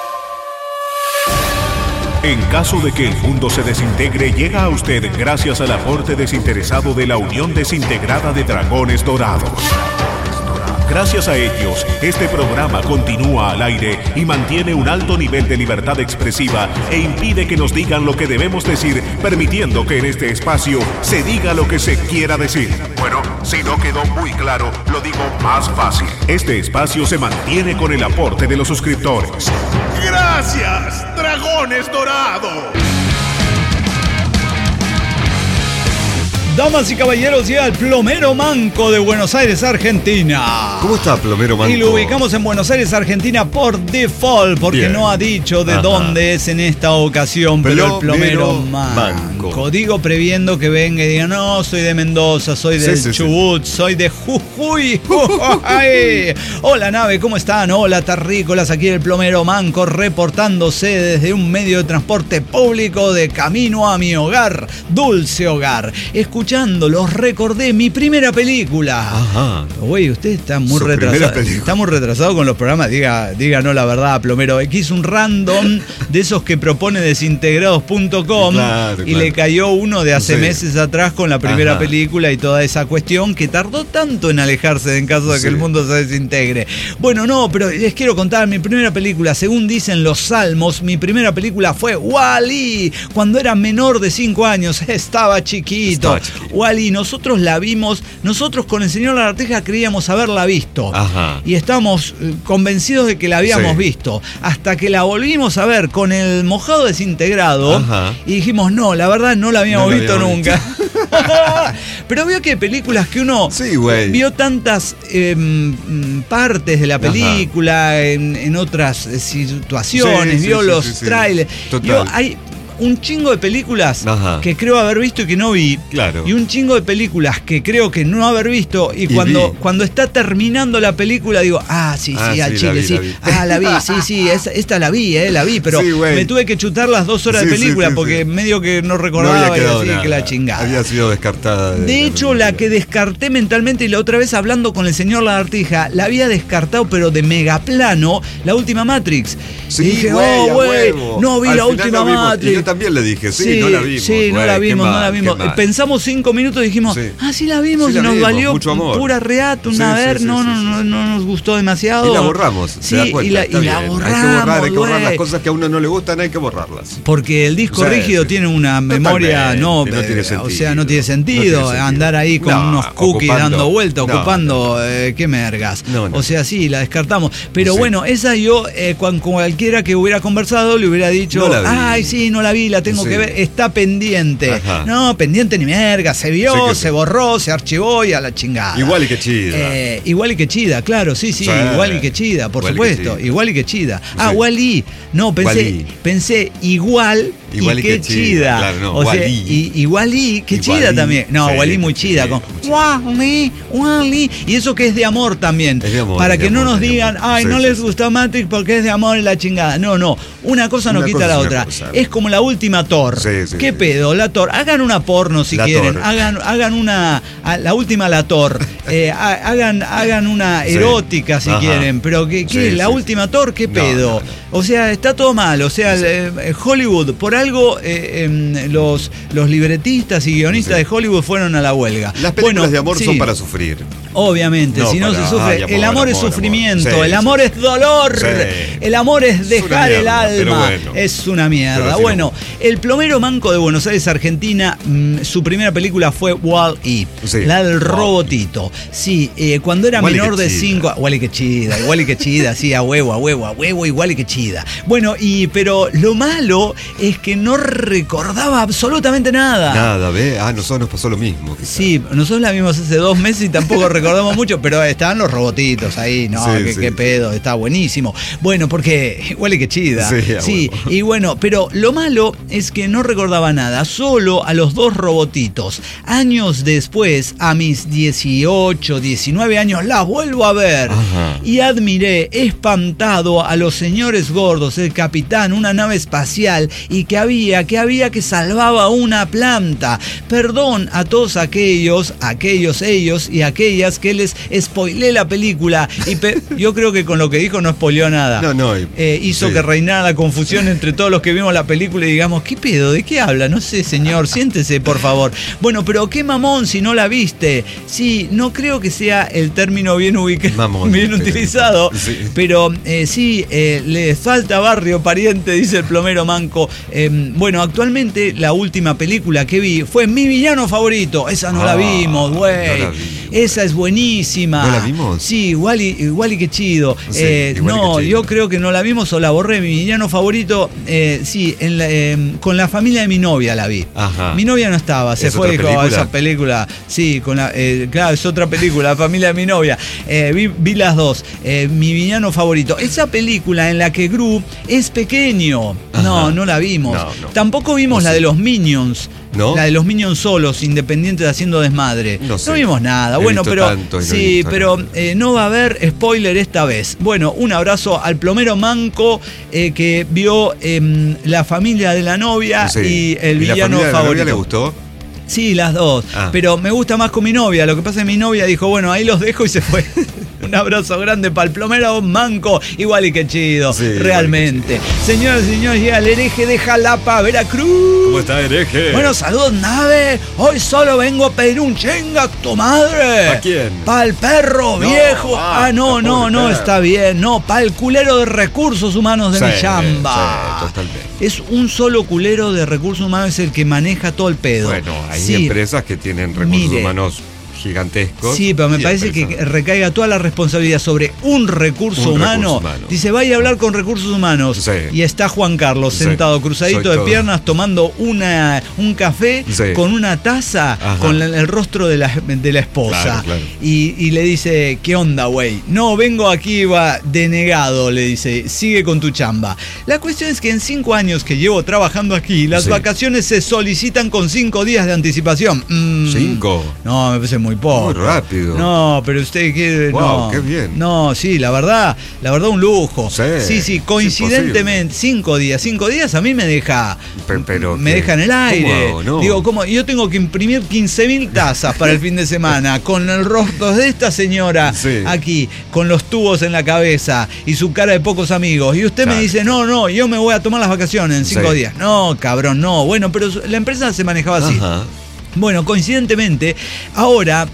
En caso de que el mundo se desintegre, llega a usted gracias al aporte desinteresado de la Unión Desintegrada de Dragones Dorados. Gracias a ellos, este programa continúa al aire y mantiene un alto nivel de libertad expresiva e impide que nos digan lo que debemos decir, permitiendo que en este espacio se diga lo que se quiera decir. Bueno, si no quedó muy claro, lo digo más fácil. Este espacio se mantiene con el aporte de los suscriptores. ¡Gracias, Dragones Dorados! Damas y caballeros, llega el Plomero Manco de Buenos Aires, Argentina. ¿Cómo está Plomero Manco? Y lo ubicamos en Buenos Aires, Argentina por default, porque no ha dicho de dónde es en esta ocasión, pero el Plomero Manco. Digo previendo que venga y diga, no, soy de Mendoza, soy del Chubut, soy de Jujuy. Hola nave, ¿cómo están? Hola terrícolas, aquí el Plomero Manco reportándose desde un medio de transporte público de camino a mi hogar, dulce hogar. Escuchándolos recordé mi primera película. Ajá. Güey, usted está muy retrasado. Está muy retrasado con los programas. Díganos la verdad, Plomero. Aquí hizo un random de esos que propone desintegrados.com y le cayó uno de hace meses atrás con la primera película y toda esa cuestión que tardó tanto en alejarse en caso de que el mundo se desintegre. Bueno, no, pero les quiero contar mi primera película. Según dicen los salmos, mi primera película fue Wall-E. Cuando era menor de 5 años, estaba chiquito. Wall-E, nosotros la vimos, nosotros con el señor Lagarteja creíamos haberla visto. Y estamos convencidos de que la habíamos visto, hasta que la volvimos a ver con el mojado desintegrado y dijimos, no, la verdad no la habíamos visto nunca. Pero veo que hay películas que uno vio tantas partes de la película en otras situaciones, vio los trailers. un chingo de películas Ajá. que creo haber visto y que no vi. Claro. Y un chingo de películas que creo que no haber visto. Y cuando está terminando la película digo, sí, al chile, sí. La vi, sí, esta la vi, pero sí, me tuve que chutar las 2 horas de película porque medio que no recordaba no había y así nada. que la chingada. Había sido descartada. De hecho, la que descarté mentalmente, y la otra vez hablando con el señor Lagartija, la había descartado, pero de megaplano, la última Matrix. Sí, y dije, güey, no vi la última Matrix. Y yo también le dije, no la vimos. Sí, no la vimos. Pensamos 5 minutos y dijimos, sí la vimos, y nos valió pura reata, no nos gustó demasiado. Y la borramos, se da cuenta, y la borramos. Hay que borrar las cosas que a uno no le gustan, hay que borrarlas. Porque el disco rígido tiene una memoria, no tiene sentido. O sea, no tiene sentido andar ahí con unos cookies dando vueltas, ocupando, qué mergas. O sea, sí, la descartamos. Pero bueno, esa yo, con cualquiera que hubiera conversado, le hubiera dicho, sí, no la vi, la tengo que ver, está pendiente. Ajá. No, pendiente ni merga, se vio, se borró, se archivó y a la chingada. Igual y que chida. Igual y que chida, claro, sí, igual y que chida, por supuesto, igual y que chida. Wall-E, no, pensé igual y que chida. Claro, no, o sea, igual-E, que chida también. No, Wall-E muy chida, con Wall-E, y eso que es de amor también. Es de amor, para que no nos digan, no les gustó Matrix porque es de amor y la chingada. No, una cosa no quita la otra. Es como la última Thor. ¿Qué pedo? La Thor. Hagan una porno si quieren. Hagan una. La última la Thor. Hagan una erótica si quieren. Pero ¿qué? La última Thor, ¿qué pedo? O sea, está todo mal. O sea, Hollywood, por algo, los libretistas y guionistas de Hollywood fueron a la huelga. Las películas de amor son para sufrir. Obviamente, si no se sufre. El amor es sufrimiento, el amor es dolor, el amor es dejar el alma. Es una mierda. Bueno, el plomero manco de Buenos Aires, Argentina, su primera película fue Wall-E, la del robotito. Sí, cuando era menor de 5. Igual y que chida, sí, a huevo, igual y que chida. Bueno, pero lo malo es que no recordaba absolutamente nada. Nada, ¿ve? Nosotros nos pasó lo mismo. Quizá. Sí, nosotros la vimos hace 2 meses y tampoco recordamos mucho, pero estaban los robotitos ahí, ¿no? Qué pedo, está buenísimo. Bueno, porque igual y que chida. Sí, y bueno, pero lo malo es que no recordaba nada, solo a los 2 robotitos. Años después, a mis 18, 19 años, las vuelvo a ver. Ajá. Y admiré, espantado, a los señores gordos, el capitán, una nave espacial, y que había que salvaba una planta. Perdón a todos aquellos, ellos y aquellas que les spoilé la película. Y yo creo que con lo que dijo no spoileó nada. Hizo que reinara la confusión entre todos los que vimos la película y digamos, ¿qué pedo? ¿De qué habla? No sé, señor, siéntese, por favor. Bueno, pero qué mamón si no la viste. Sí, no creo que sea el término bien ubicado, bien utilizado, pero le falta barrio pariente, dice el plomero manco. Bueno, actualmente la última película que vi fue Mi villano favorito. Esa no la vimos, güey. No esa es buenísima. ¿No la vimos? Sí, igual y que chido. Yo creo que no la vimos o la borré. Mi villano favorito, con la familia de mi novia la vi. Ajá. Mi novia no estaba, se fue y dijo, esa película, claro, es otra película, La familia de mi novia. Vi las 2. Mi villano favorito. Esa película en la que Gru es pequeño. No la vimos. No. Tampoco vimos la de los Minions. ¿No? La de los Minions solos, independientes haciendo desmadre. No vimos nada. No va a haber spoiler esta vez. Bueno, un abrazo al plomero manco que vio La familia de la novia y el villano favorito. ¿La novia le gustó? Sí, las 2. Pero me gusta más con mi novia. Lo que pasa es que mi novia dijo, bueno, ahí los dejo y se fue. Un abrazo grande para el plomero manco. Igual y que chido, realmente. Señoras y señores, llega el hereje de Jalapa, Veracruz. ¿Cómo está, hereje? Bueno, saludos, nave. Hoy solo vengo a pedir un chenga a tu madre. ¿Para quién? Para el perro viejo. No, está bien. No, para el culero de recursos humanos de mi chamba. Sí, totalmente. Es un solo culero de recursos humanos, es el que maneja todo el pedo. Bueno, hay empresas que tienen recursos humanos gigantescos. Sí, pero me parece que recaiga toda la responsabilidad sobre un recurso humano. Dice, vaya a hablar con recursos humanos. Sí. Y está Juan Carlos sentado cruzadito de piernas tomando un café con una taza con el rostro de la esposa. Claro. Y le dice, ¿qué onda, güey? No, vengo aquí denegado, le dice, sigue con tu chamba. La cuestión es que en 5 años que llevo trabajando aquí, las vacaciones se solicitan con 5 días de anticipación. 5. No, me parece muy poco. Muy rápido. No, pero usted quiere. Wow, no, qué bien. No, sí, la verdad, un lujo. Sí, coincidentemente, 5 días a mí me deja. Pero me deja en el aire. ¿Cómo? No. Digo, ¿cómo? Yo tengo que imprimir 15.000 tazas para el fin de semana, con el rostro de esta señora aquí, con los tubos en la cabeza y su cara de pocos amigos. Y usted me dice, no, yo me voy a tomar las vacaciones en 5 días. No, cabrón, no. Bueno, pero la empresa se manejaba así. Bueno, coincidentemente, ahora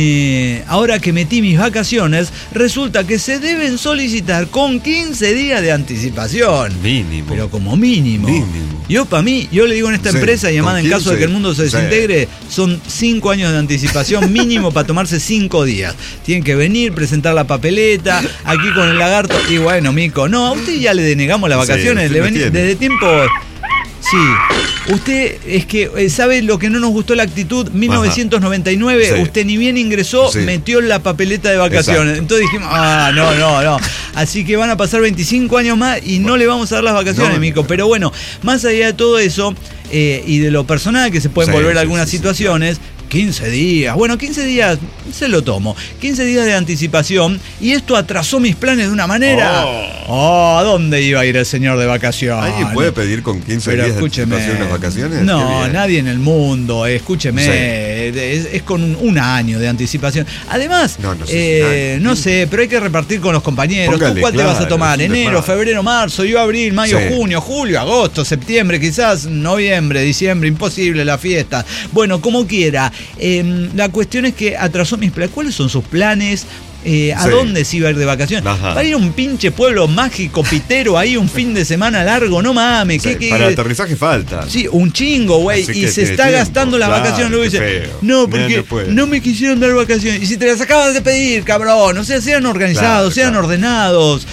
que metí mis vacaciones, resulta que se deben solicitar con 15 días de anticipación. Mínimo. Pero como mínimo. Yo le digo en esta empresa, llamada en caso de que el mundo se desintegre, son 5 años de anticipación mínimo para tomarse 5 días. Tienen que venir, presentar la papeleta, aquí con el lagarto. Y bueno, mico, no, a usted ya le denegamos las vacaciones, desde tiempo... Sí, usted es que sabe lo que no nos gustó la actitud. 1999, usted ni bien ingresó, metió la papeleta de vacaciones. Entonces dijimos, no. Así que van a pasar 25 años más y no le vamos a dar las vacaciones, mico. Pero bueno, más allá de todo eso y de lo personal, que se pueden volver algunas situaciones. 15 días. Bueno, 15 días se lo tomo. 15 días de anticipación. Y esto atrasó mis planes de una manera. ¿A dónde iba a ir el señor de vacaciones? ¿Alguien puede pedir con 15 días de anticipación unas vacaciones? No, nadie en el mundo. Escúcheme. Es con un año de anticipación. Además, no sé, pero hay que repartir con los compañeros. ¿Tú cuál te vas a tomar? Enero, febrero, marzo, yo abril, mayo, junio, julio, agosto, septiembre, quizás noviembre, diciembre. Imposible la fiesta. Bueno, como quiera. La cuestión es que atrasó mis planes. ¿Cuáles son sus planes? ¿A dónde se iba a ir de vacaciones? Va a ir a un pinche pueblo mágico pitero ahí un fin de semana largo, no mames. Para el aterrizaje falta. Sí, un chingo, güey. Y se está gastando las vacaciones. Luego dice, no, porque no me quisieron dar vacaciones. Y si te las acabas de pedir, cabrón. O sea, sean organizados, sean ordenados,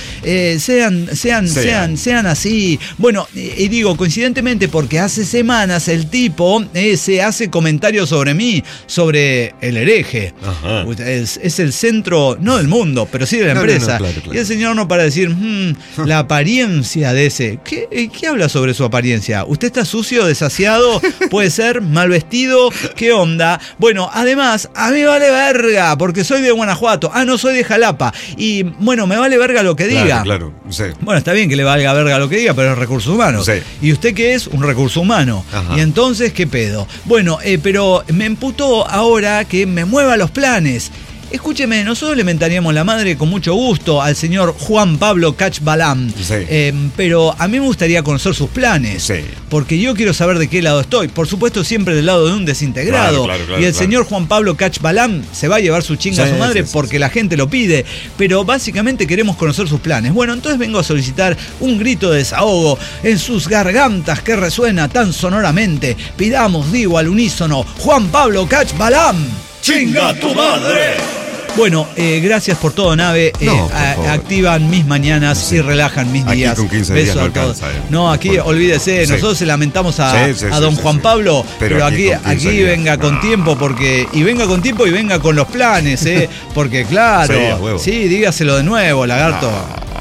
sean así. Bueno, y digo, coincidentemente, porque hace semanas el tipo se hace comentarios sobre mí, sobre el hereje. Es el centro, no del mundo, pero sí de la empresa. Claro. Y el señor no para decir, la apariencia de ese. ¿Qué habla sobre su apariencia? ¿Usted está sucio, desasiado? ¿Puede ser? ¿Mal vestido? ¿Qué onda? Bueno, además, a mí vale verga, porque soy de Guanajuato. No soy de Jalapa. Y bueno, me vale verga lo que diga. Claro, sí. Bueno, está bien que le valga verga lo que diga, pero es recursos humanos. Sí. ¿Y usted qué es? Un recurso humano. Y entonces, ¿qué pedo? Bueno, pero me emputó ahora que me mueva los planes. Escúcheme, nosotros le mentaríamos la madre con mucho gusto al señor Juan Pablo Cachbalam, pero a mí me gustaría conocer sus planes, porque yo quiero saber de qué lado estoy. Por supuesto, siempre del lado de un desintegrado. Y el señor Juan Pablo Cachbalam se va a llevar su chinga a su madre porque la gente lo pide, pero básicamente queremos conocer sus planes. Bueno, entonces vengo a solicitar un grito de desahogo en sus gargantas que resuena tan sonoramente. Pidamos, digo al unísono, Juan Pablo Cachbalam. ¡Chinga tu madre! Bueno, gracias por todo, Nave. Activan mis mañanas y relajan mis días. Aquí con 15 días no alcanza. No, aquí olvídese, nosotros se lamentamos a don Juan Pablo, pero aquí venga con tiempo, y venga con tiempo y venga con los planes, porque claro, dígaselo de nuevo, lagarto.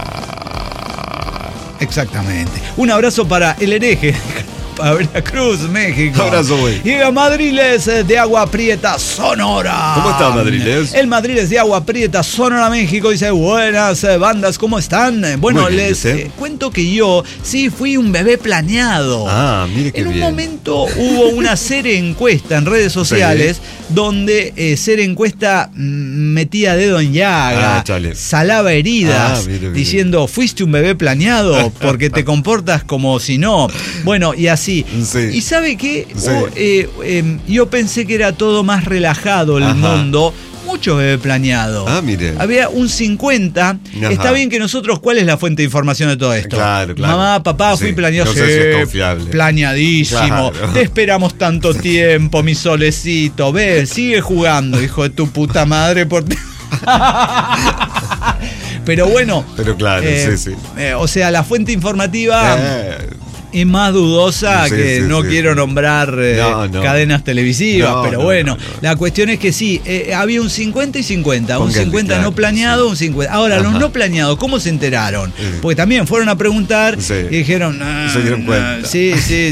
Exactamente. Un abrazo para el hereje. A Veracruz, México. Abrazo, güey. Y a Madriles de Agua Prieta, Sonora. ¿Cómo está, Madriles? El Madriles de Agua Prieta, Sonora, México. Dice, buenas bandas, ¿cómo están? Bueno, les cuento que yo fui un bebé planeado. Mire qué bien. En un momento hubo una serie encuesta en redes sociales donde serie encuesta metía dedo en llaga, salaba heridas, diciendo, fuiste un bebé planeado porque te comportas como si no. Bueno, y así. ¿Y sabe qué? Yo pensé que era todo más relajado el mundo. mucho bebé planeado. Ah, mire. Había un 50. Ajá. Está bien que nosotros, ¿cuál es la fuente de información de todo esto? Claro. Mamá, papá, fui planeado. No sé si es confiable. Planeadísimo. Claro. Te esperamos tanto tiempo, mi solecito. Ve, sigue jugando, hijo de tu puta madre. Pero bueno. Pero claro, sí. O sea, la fuente informativa es más dudosa que no quiero nombrar cadenas televisivas, pero bueno, la cuestión es que sí, había un 50 y 50, Póngale, un 50 claro, no planeado, un 50. Ahora, los no planeados, ¿cómo se enteraron? Porque también fueron a preguntar y dijeron, se dieron cuenta. Sí.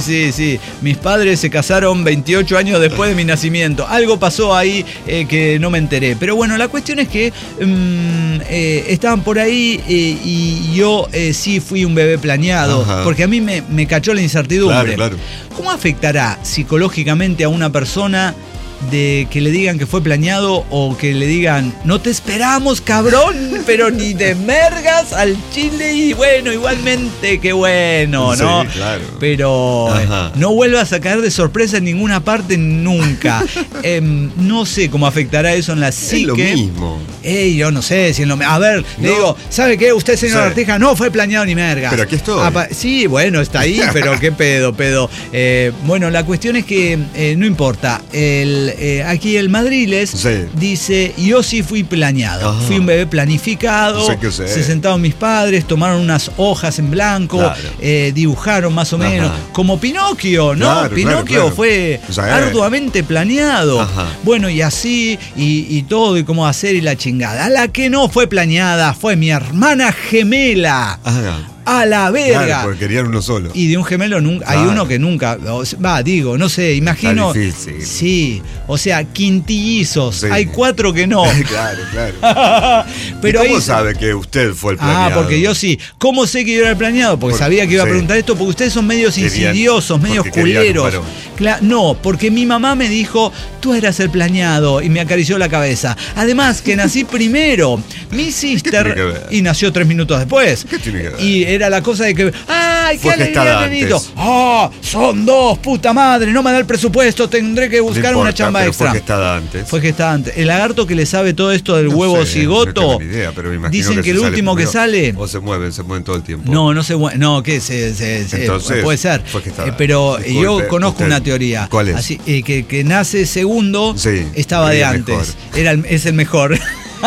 Mis padres se casaron 28 años después de mi nacimiento. Algo pasó ahí que no me enteré. Pero bueno, la cuestión es que estaban por ahí y yo sí fui un bebé planeado. Ajá. Porque a mí me cachó la incertidumbre. Claro. ¿Cómo afectará psicológicamente a una persona de que le digan que fue planeado o que le digan no te esperamos, cabrón, pero ni de mergas al chile? Y bueno, igualmente qué bueno, ¿no? Sí, claro. Pero no vuelvas a caer de sorpresa en ninguna parte nunca. No sé cómo afectará eso en la psique. Es lo mismo. Yo no sé si es lo mismo. A ver, le digo, ¿sabe qué? Usted, señor Arteja, no fue planeado ni mergas. Pero aquí estoy. Sí, bueno, está ahí, pero qué pedo. Bueno, la cuestión es que no importa. Aquí el Madriles dice, yo sí fui planeado. Ajá. Fui un bebé planificado. Se sentaron mis padres, tomaron unas hojas en blanco, dibujaron más o menos. Como Pinocchio, ¿no? Claro, Pinocchio fue arduamente planeado. Ajá. Bueno, y así, y todo, y cómo hacer y la chingada. La que no fue planeada fue mi hermana gemela. Ajá. A la verga. Claro, porque querían uno solo. Y de un gemelo nunca, hay uno que nunca, no sé, imagino. Está difícil. Sí, o sea, quintillizos. Sí. Hay 4 que no. Claro. Pero ¿Y cómo sabe que usted fue el planeado? Porque yo sí. ¿Cómo sé que yo era el planeado? Porque sabía que iba a preguntar esto, porque ustedes son medios insidiosos, medios culeros. No, porque mi mamá me dijo, tú eras el planeado, y me acarició la cabeza. Además, que nací primero. Mi sister, y nació 3 minutos después. ¿Qué tiene que ver? Y era la cosa de que, ¡ay, qué alegría, nenito! Son 2, puta madre, no me da el presupuesto, tendré que buscar una chamba extra. Fue gestada antes. El lagarto que le sabe todo esto del huevo cigoto, no tengo ni idea, pero me imagino dicen que el último que sale... O se mueven todo el tiempo. No se mueven, Entonces, puede ser. Pero disculpe, yo conozco una teoría. ¿Cuál es? Así, que nace segundo, estaba de antes. Es el mejor.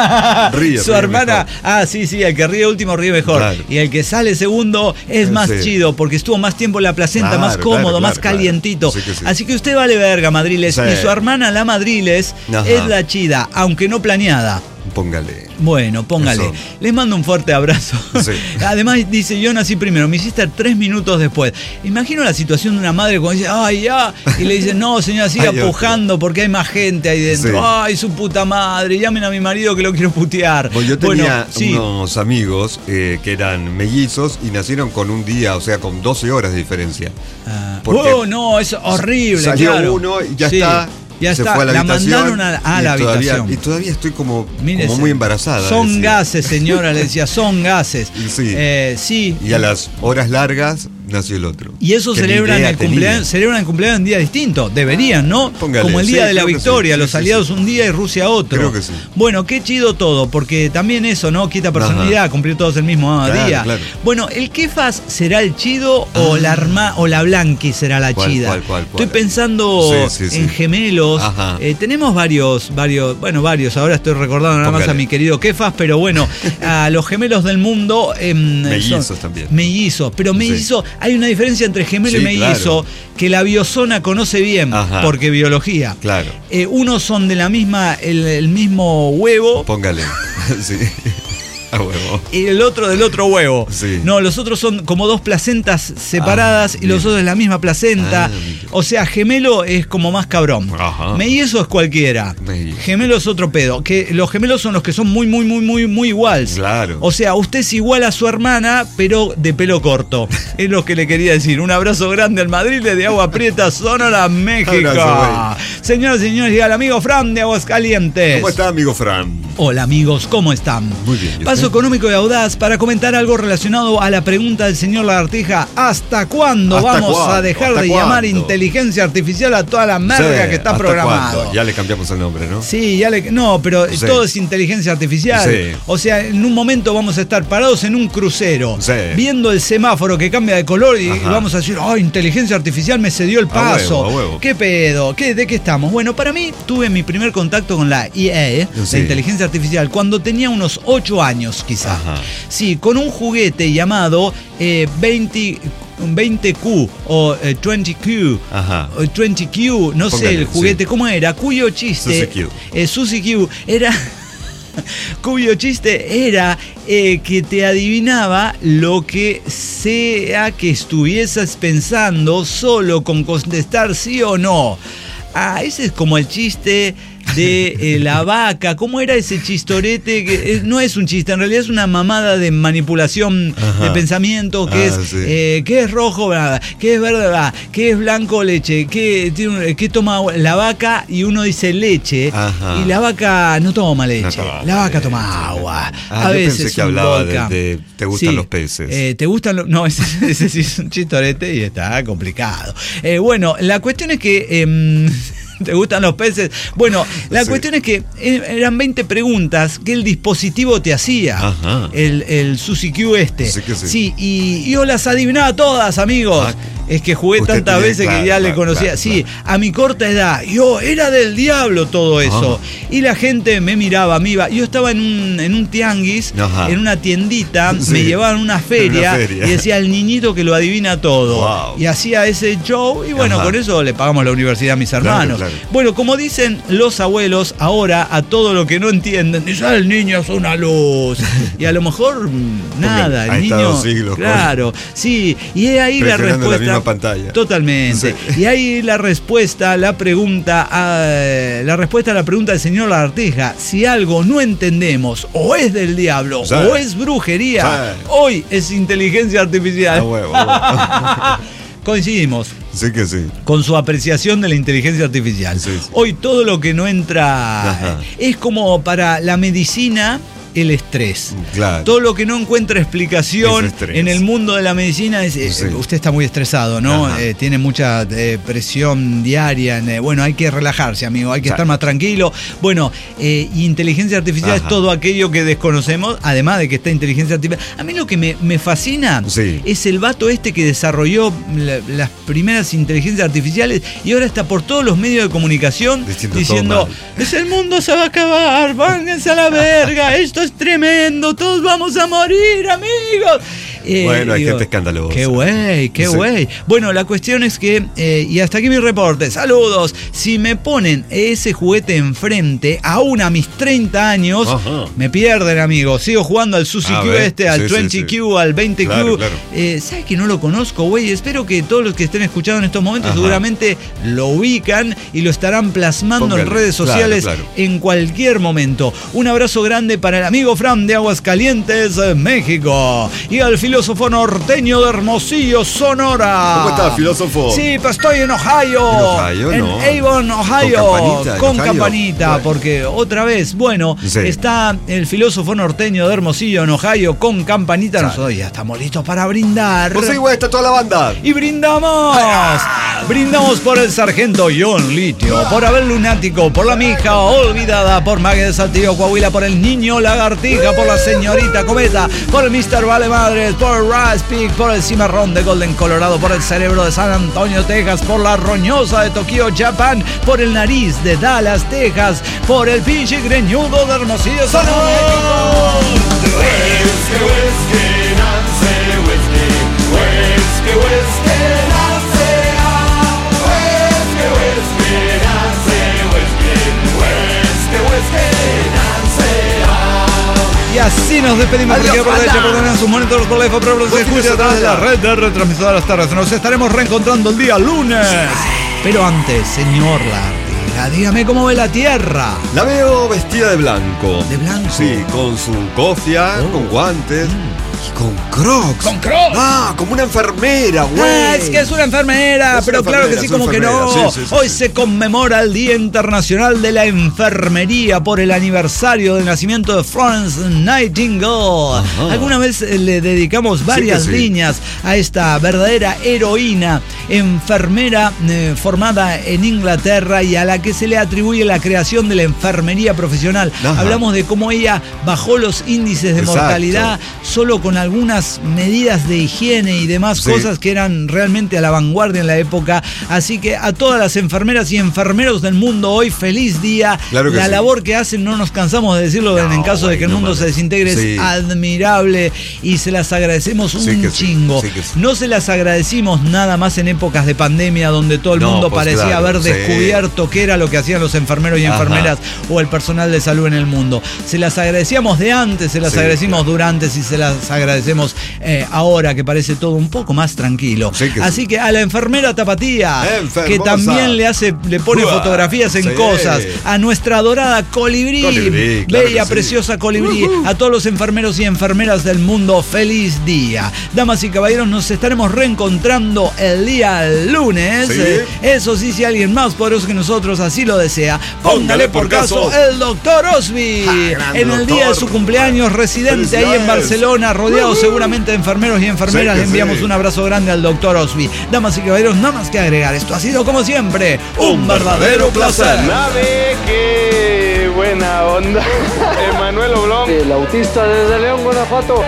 Su hermana, sí, el que ríe último ríe mejor. Claro. Y el que sale segundo es más chido, porque estuvo más tiempo en la placenta, más cómodo, más calientito. Sí. Así que usted vale verga, Madriles. Y su hermana, la Madriles, es la chida, aunque no planeada. Póngale. Bueno, póngale. Eso. Les mando un fuerte abrazo. Sí. Además dice, yo nací primero, mi sister 3 minutos después. Imagino la situación de una madre cuando dice, ¡ay, ya! Y le dice, no, señora, siga pujando porque hay más gente ahí dentro. Sí. ¡Ay, su puta madre! Llamen a mi marido que lo quiero putear. Pues yo tenía unos amigos que eran mellizos y nacieron con un día, o sea, con 12 horas de diferencia. No, es horrible. Salió uno y ya está. Ya se está, fue a la habitación, mandaron a la habitación. Y todavía estoy como muy embarazada. Son gases, señora, le decía, son gases. Sí. Y a las horas largas nació el otro. Y eso celebran el cumpleaños en día distinto. Deberían, ¿no? Póngale. Como el día de la victoria, los aliados un día y Rusia otro. Creo que sí. Bueno, qué chido todo, porque también eso, ¿no? Quita personalidad, cumplir todos el mismo día. Claro. Bueno, ¿el Kefas será el chido o la Blanqui será la chida? ¿Cuál? Estoy pensando en gemelos. Tenemos varios, ahora estoy recordando nada más a mi querido Kefas, pero bueno, a los gemelos del mundo mellizos también. Mellizos, pero mellizos, hay una diferencia entre gemelo y mellizo que la biozona conoce bien, porque biología. Claro. Unos son de la misma, el mismo huevo. Póngale. Sí. A huevo. Y el otro del otro huevo. Sí. No, los otros son como 2 placentas separadas y los otros es la misma placenta. O sea, gemelo es como más cabrón. Mellizo es cualquiera. Gemelo es otro pedo. Que los gemelos son los que son muy iguales. Claro. O sea, usted es igual a su hermana, pero de pelo corto. Es lo que le quería decir. Un abrazo grande al Madrid de Agua Prieta, Sonora, México. Señoras y señores, y al amigo Fran de Aguascalientes. ¿Cómo está, amigo Fran? Hola amigos, ¿cómo están? Muy bien. Paso económico y audaz para comentar algo relacionado a la pregunta del señor Lagartija. ¿Hasta cuándo vamos a dejar de llamar inteligencia artificial a toda la merga que está programado? ¿Cuándo? Ya le cambiamos el nombre, ¿no? Sí, no, pero todo es inteligencia artificial. Sí. O sea, en un momento vamos a estar parados en un crucero, viendo el semáforo que cambia de color y vamos a decir, inteligencia artificial me cedió el paso. A huevo. ¿Qué pedo? ¿De qué estamos? Bueno, para mí tuve mi primer contacto con la IA, la inteligencia artificial, cuando tenía unos 8 años quizá. Sí, con un juguete llamado 20Q o 20Q, o 20Q, no sé el juguete, ¿cómo era? Cuyo chiste, Suzy Q, era... cuyo chiste era que te adivinaba lo que sea que estuvieses pensando solo con contestar sí o no. Ese es como el chiste de la vaca. ¿Cómo era ese chistorete? Que no es un chiste, en realidad es una mamada de manipulación de pensamiento, que ¿qué es rojo? ¿Qué es verde? ¿Qué es blanco? Leche. ¿Qué toma la vaca? Y uno dice leche, y la vaca no toma leche, la vaca toma agua. A veces pensé que hablaba de ¿te gustan los peces? ¿Te gustan los...? No, ese sí es un chistorete y está complicado. Bueno, la cuestión es que... ¿te gustan los peces? Bueno, la cuestión es que eran 20 preguntas que el dispositivo te hacía. El Suzy Q Sí, y yo las adivinaba todas, amigos. Es que jugué tantas veces que ya le conocía. A mi corta edad, yo era del diablo todo eso. Y la gente me miraba, me iba. Yo estaba en un tianguis, en una tiendita, me llevaban a una feria y decía el niñito que lo adivina todo. Y hacía ese show y bueno, con eso le pagamos la universidad a mis hermanos. Claro. Bueno, como dicen los abuelos, ahora a todo lo que no entienden, dicen, el niño es una luz. Y a lo mejor nada, el niño. Siglos, claro, sí. Y ahí la respuesta. La misma pantalla. Totalmente. Y ahí la respuesta, la respuesta a la pregunta del señor Lagartija. Si algo no entendemos, o es del diablo, o es brujería, hoy es inteligencia artificial. Coincidimos. Sí que sí. Con su apreciación de la inteligencia artificial. Hoy todo lo que no entra es como para la medicina. El estrés. Todo lo que no encuentra explicación en el mundo de la medicina es usted está muy estresado, ¿no? Tiene mucha presión diaria. Bueno, hay que relajarse, amigo, hay que estar más tranquilo. Bueno, inteligencia artificial es todo aquello que desconocemos, además de que está inteligencia artificial. A mí lo que me fascina es el vato que desarrolló las primeras inteligencias artificiales y ahora está por todos los medios de comunicación diciendo, el mundo se va a acabar, váyanse a la verga, esto es tremendo, todos vamos a morir, amigos. Bueno, hay gente escandalosa. Qué güey. Bueno, la cuestión es que, y hasta aquí mi reporte, saludos. Si me ponen ese juguete enfrente, aún a mis 30 años, me pierden, amigos. Sigo jugando al Suzy Q al 20Q, al 20Q. Claro. ¿Sabes que no lo conozco, güey? Espero que todos los que estén escuchando en estos momentos seguramente lo ubican y lo estarán plasmando en redes sociales en cualquier momento. Un abrazo grande para el amigo Fran de Aguascalientes, México. Y al filósofo norteño de Hermosillo, Sonora. ¿Cómo estás, filósofo? Sí, pues estoy en Ohio. En Avon, Ohio. Con campanita, porque otra vez, está el filósofo norteño de Hermosillo, en Ohio, con campanita. Nosotros ya estamos listos para brindar. Pues igual está toda la banda. Y brindamos. Brindamos por el sargento John Litio, por Abel Lunático, por la mija olvidada, por Mague de Saltillo, Coahuila, por el niño Lagartija, por la señorita Cometa, por el Mr. Vale Madres, por el Raspig, por el cimarrón de Golden, Colorado, por el cerebro de San Antonio, Texas, por la roñosa de Tokio, Japón, por el nariz de Dallas, Texas, por el pinche greñudo de Hermosillo, Sonora. Y así nos despedimos. Porque aprovecha por tener sus monitores por la IFA, pero se escucha a través de la red de retransmisoras terrestres. Nos estaremos reencontrando el día lunes. Pero antes, señor Lagartija, dígame cómo ve la Tierra. La veo vestida de blanco. ¿De blanco? Sí, con su cofia, con guantes. Con Crocs. Con Crocs. Ah, como una enfermera, güey. Es que es una enfermera, pero claro que sí, como que no. Sí. Hoy se conmemora el Día Internacional de la Enfermería por el aniversario del nacimiento de Florence Nightingale. Ajá. Alguna vez le dedicamos varias líneas a esta verdadera heroína, enfermera formada en Inglaterra y a la que se le atribuye la creación de la enfermería profesional. Ajá. Hablamos de cómo ella bajó los índices de mortalidad solo con algunas medidas de higiene y demás cosas que eran realmente a la vanguardia en la época. Así que a todas las enfermeras y enfermeros del mundo hoy, feliz día. Claro que la labor que hacen, no nos cansamos de decirlo, en caso de que el mundo se desintegre, es admirable y se las agradecemos un chingo. No se las agradecimos nada más en épocas de pandemia donde todo el mundo parecía haber descubierto qué era lo que hacían los enfermeros y enfermeras o el personal de salud en el mundo. Se las agradecíamos de antes, se las agradecimos durante y se las agradecemos ahora que parece todo un poco más tranquilo. Así que a la enfermera Tapatía, que también le pone fotografías en cosas, a nuestra adorada Colibrí, bella, preciosa Colibrí, a todos los enfermeros y enfermeras del mundo, feliz día. Damas y caballeros, nos estaremos reencontrando el día lunes. Eso sí, si alguien más poderoso que nosotros así lo desea, póngale por caso el Dr. Osby, en el día de su cumpleaños, residente ahí en Barcelona, rodeado seguramente de enfermeros y enfermeras. Le enviamos un abrazo grande al Dr. Osby. Damas y caballeros, nada más que agregar. Esto ha sido, como siempre, un verdadero placer. Nave, qué buena onda. Emanuel Oblón, el autista desde León, Guanajuato.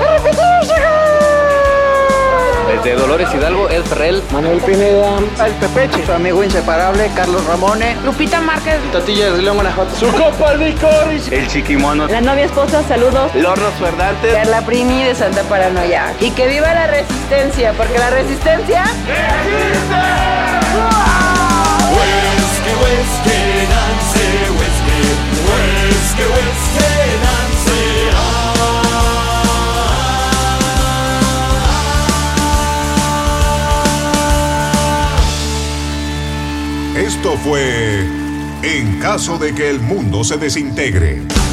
Desde Dolores Hidalgo, El Ferrell, Manuel Pineda, El Pepeche, su amigo inseparable, Carlos Ramone, Lupita Márquez, Tatilla desde León, Guanajuato, su copa licorice, El Chiquimono, la novia esposa, saludos, Lornos Ferdantes, Carla Primi de Santa Paranoia. Y que viva la resistencia, porque la resistencia ¡resiste! Esto fue En caso de que el mundo se desintegre.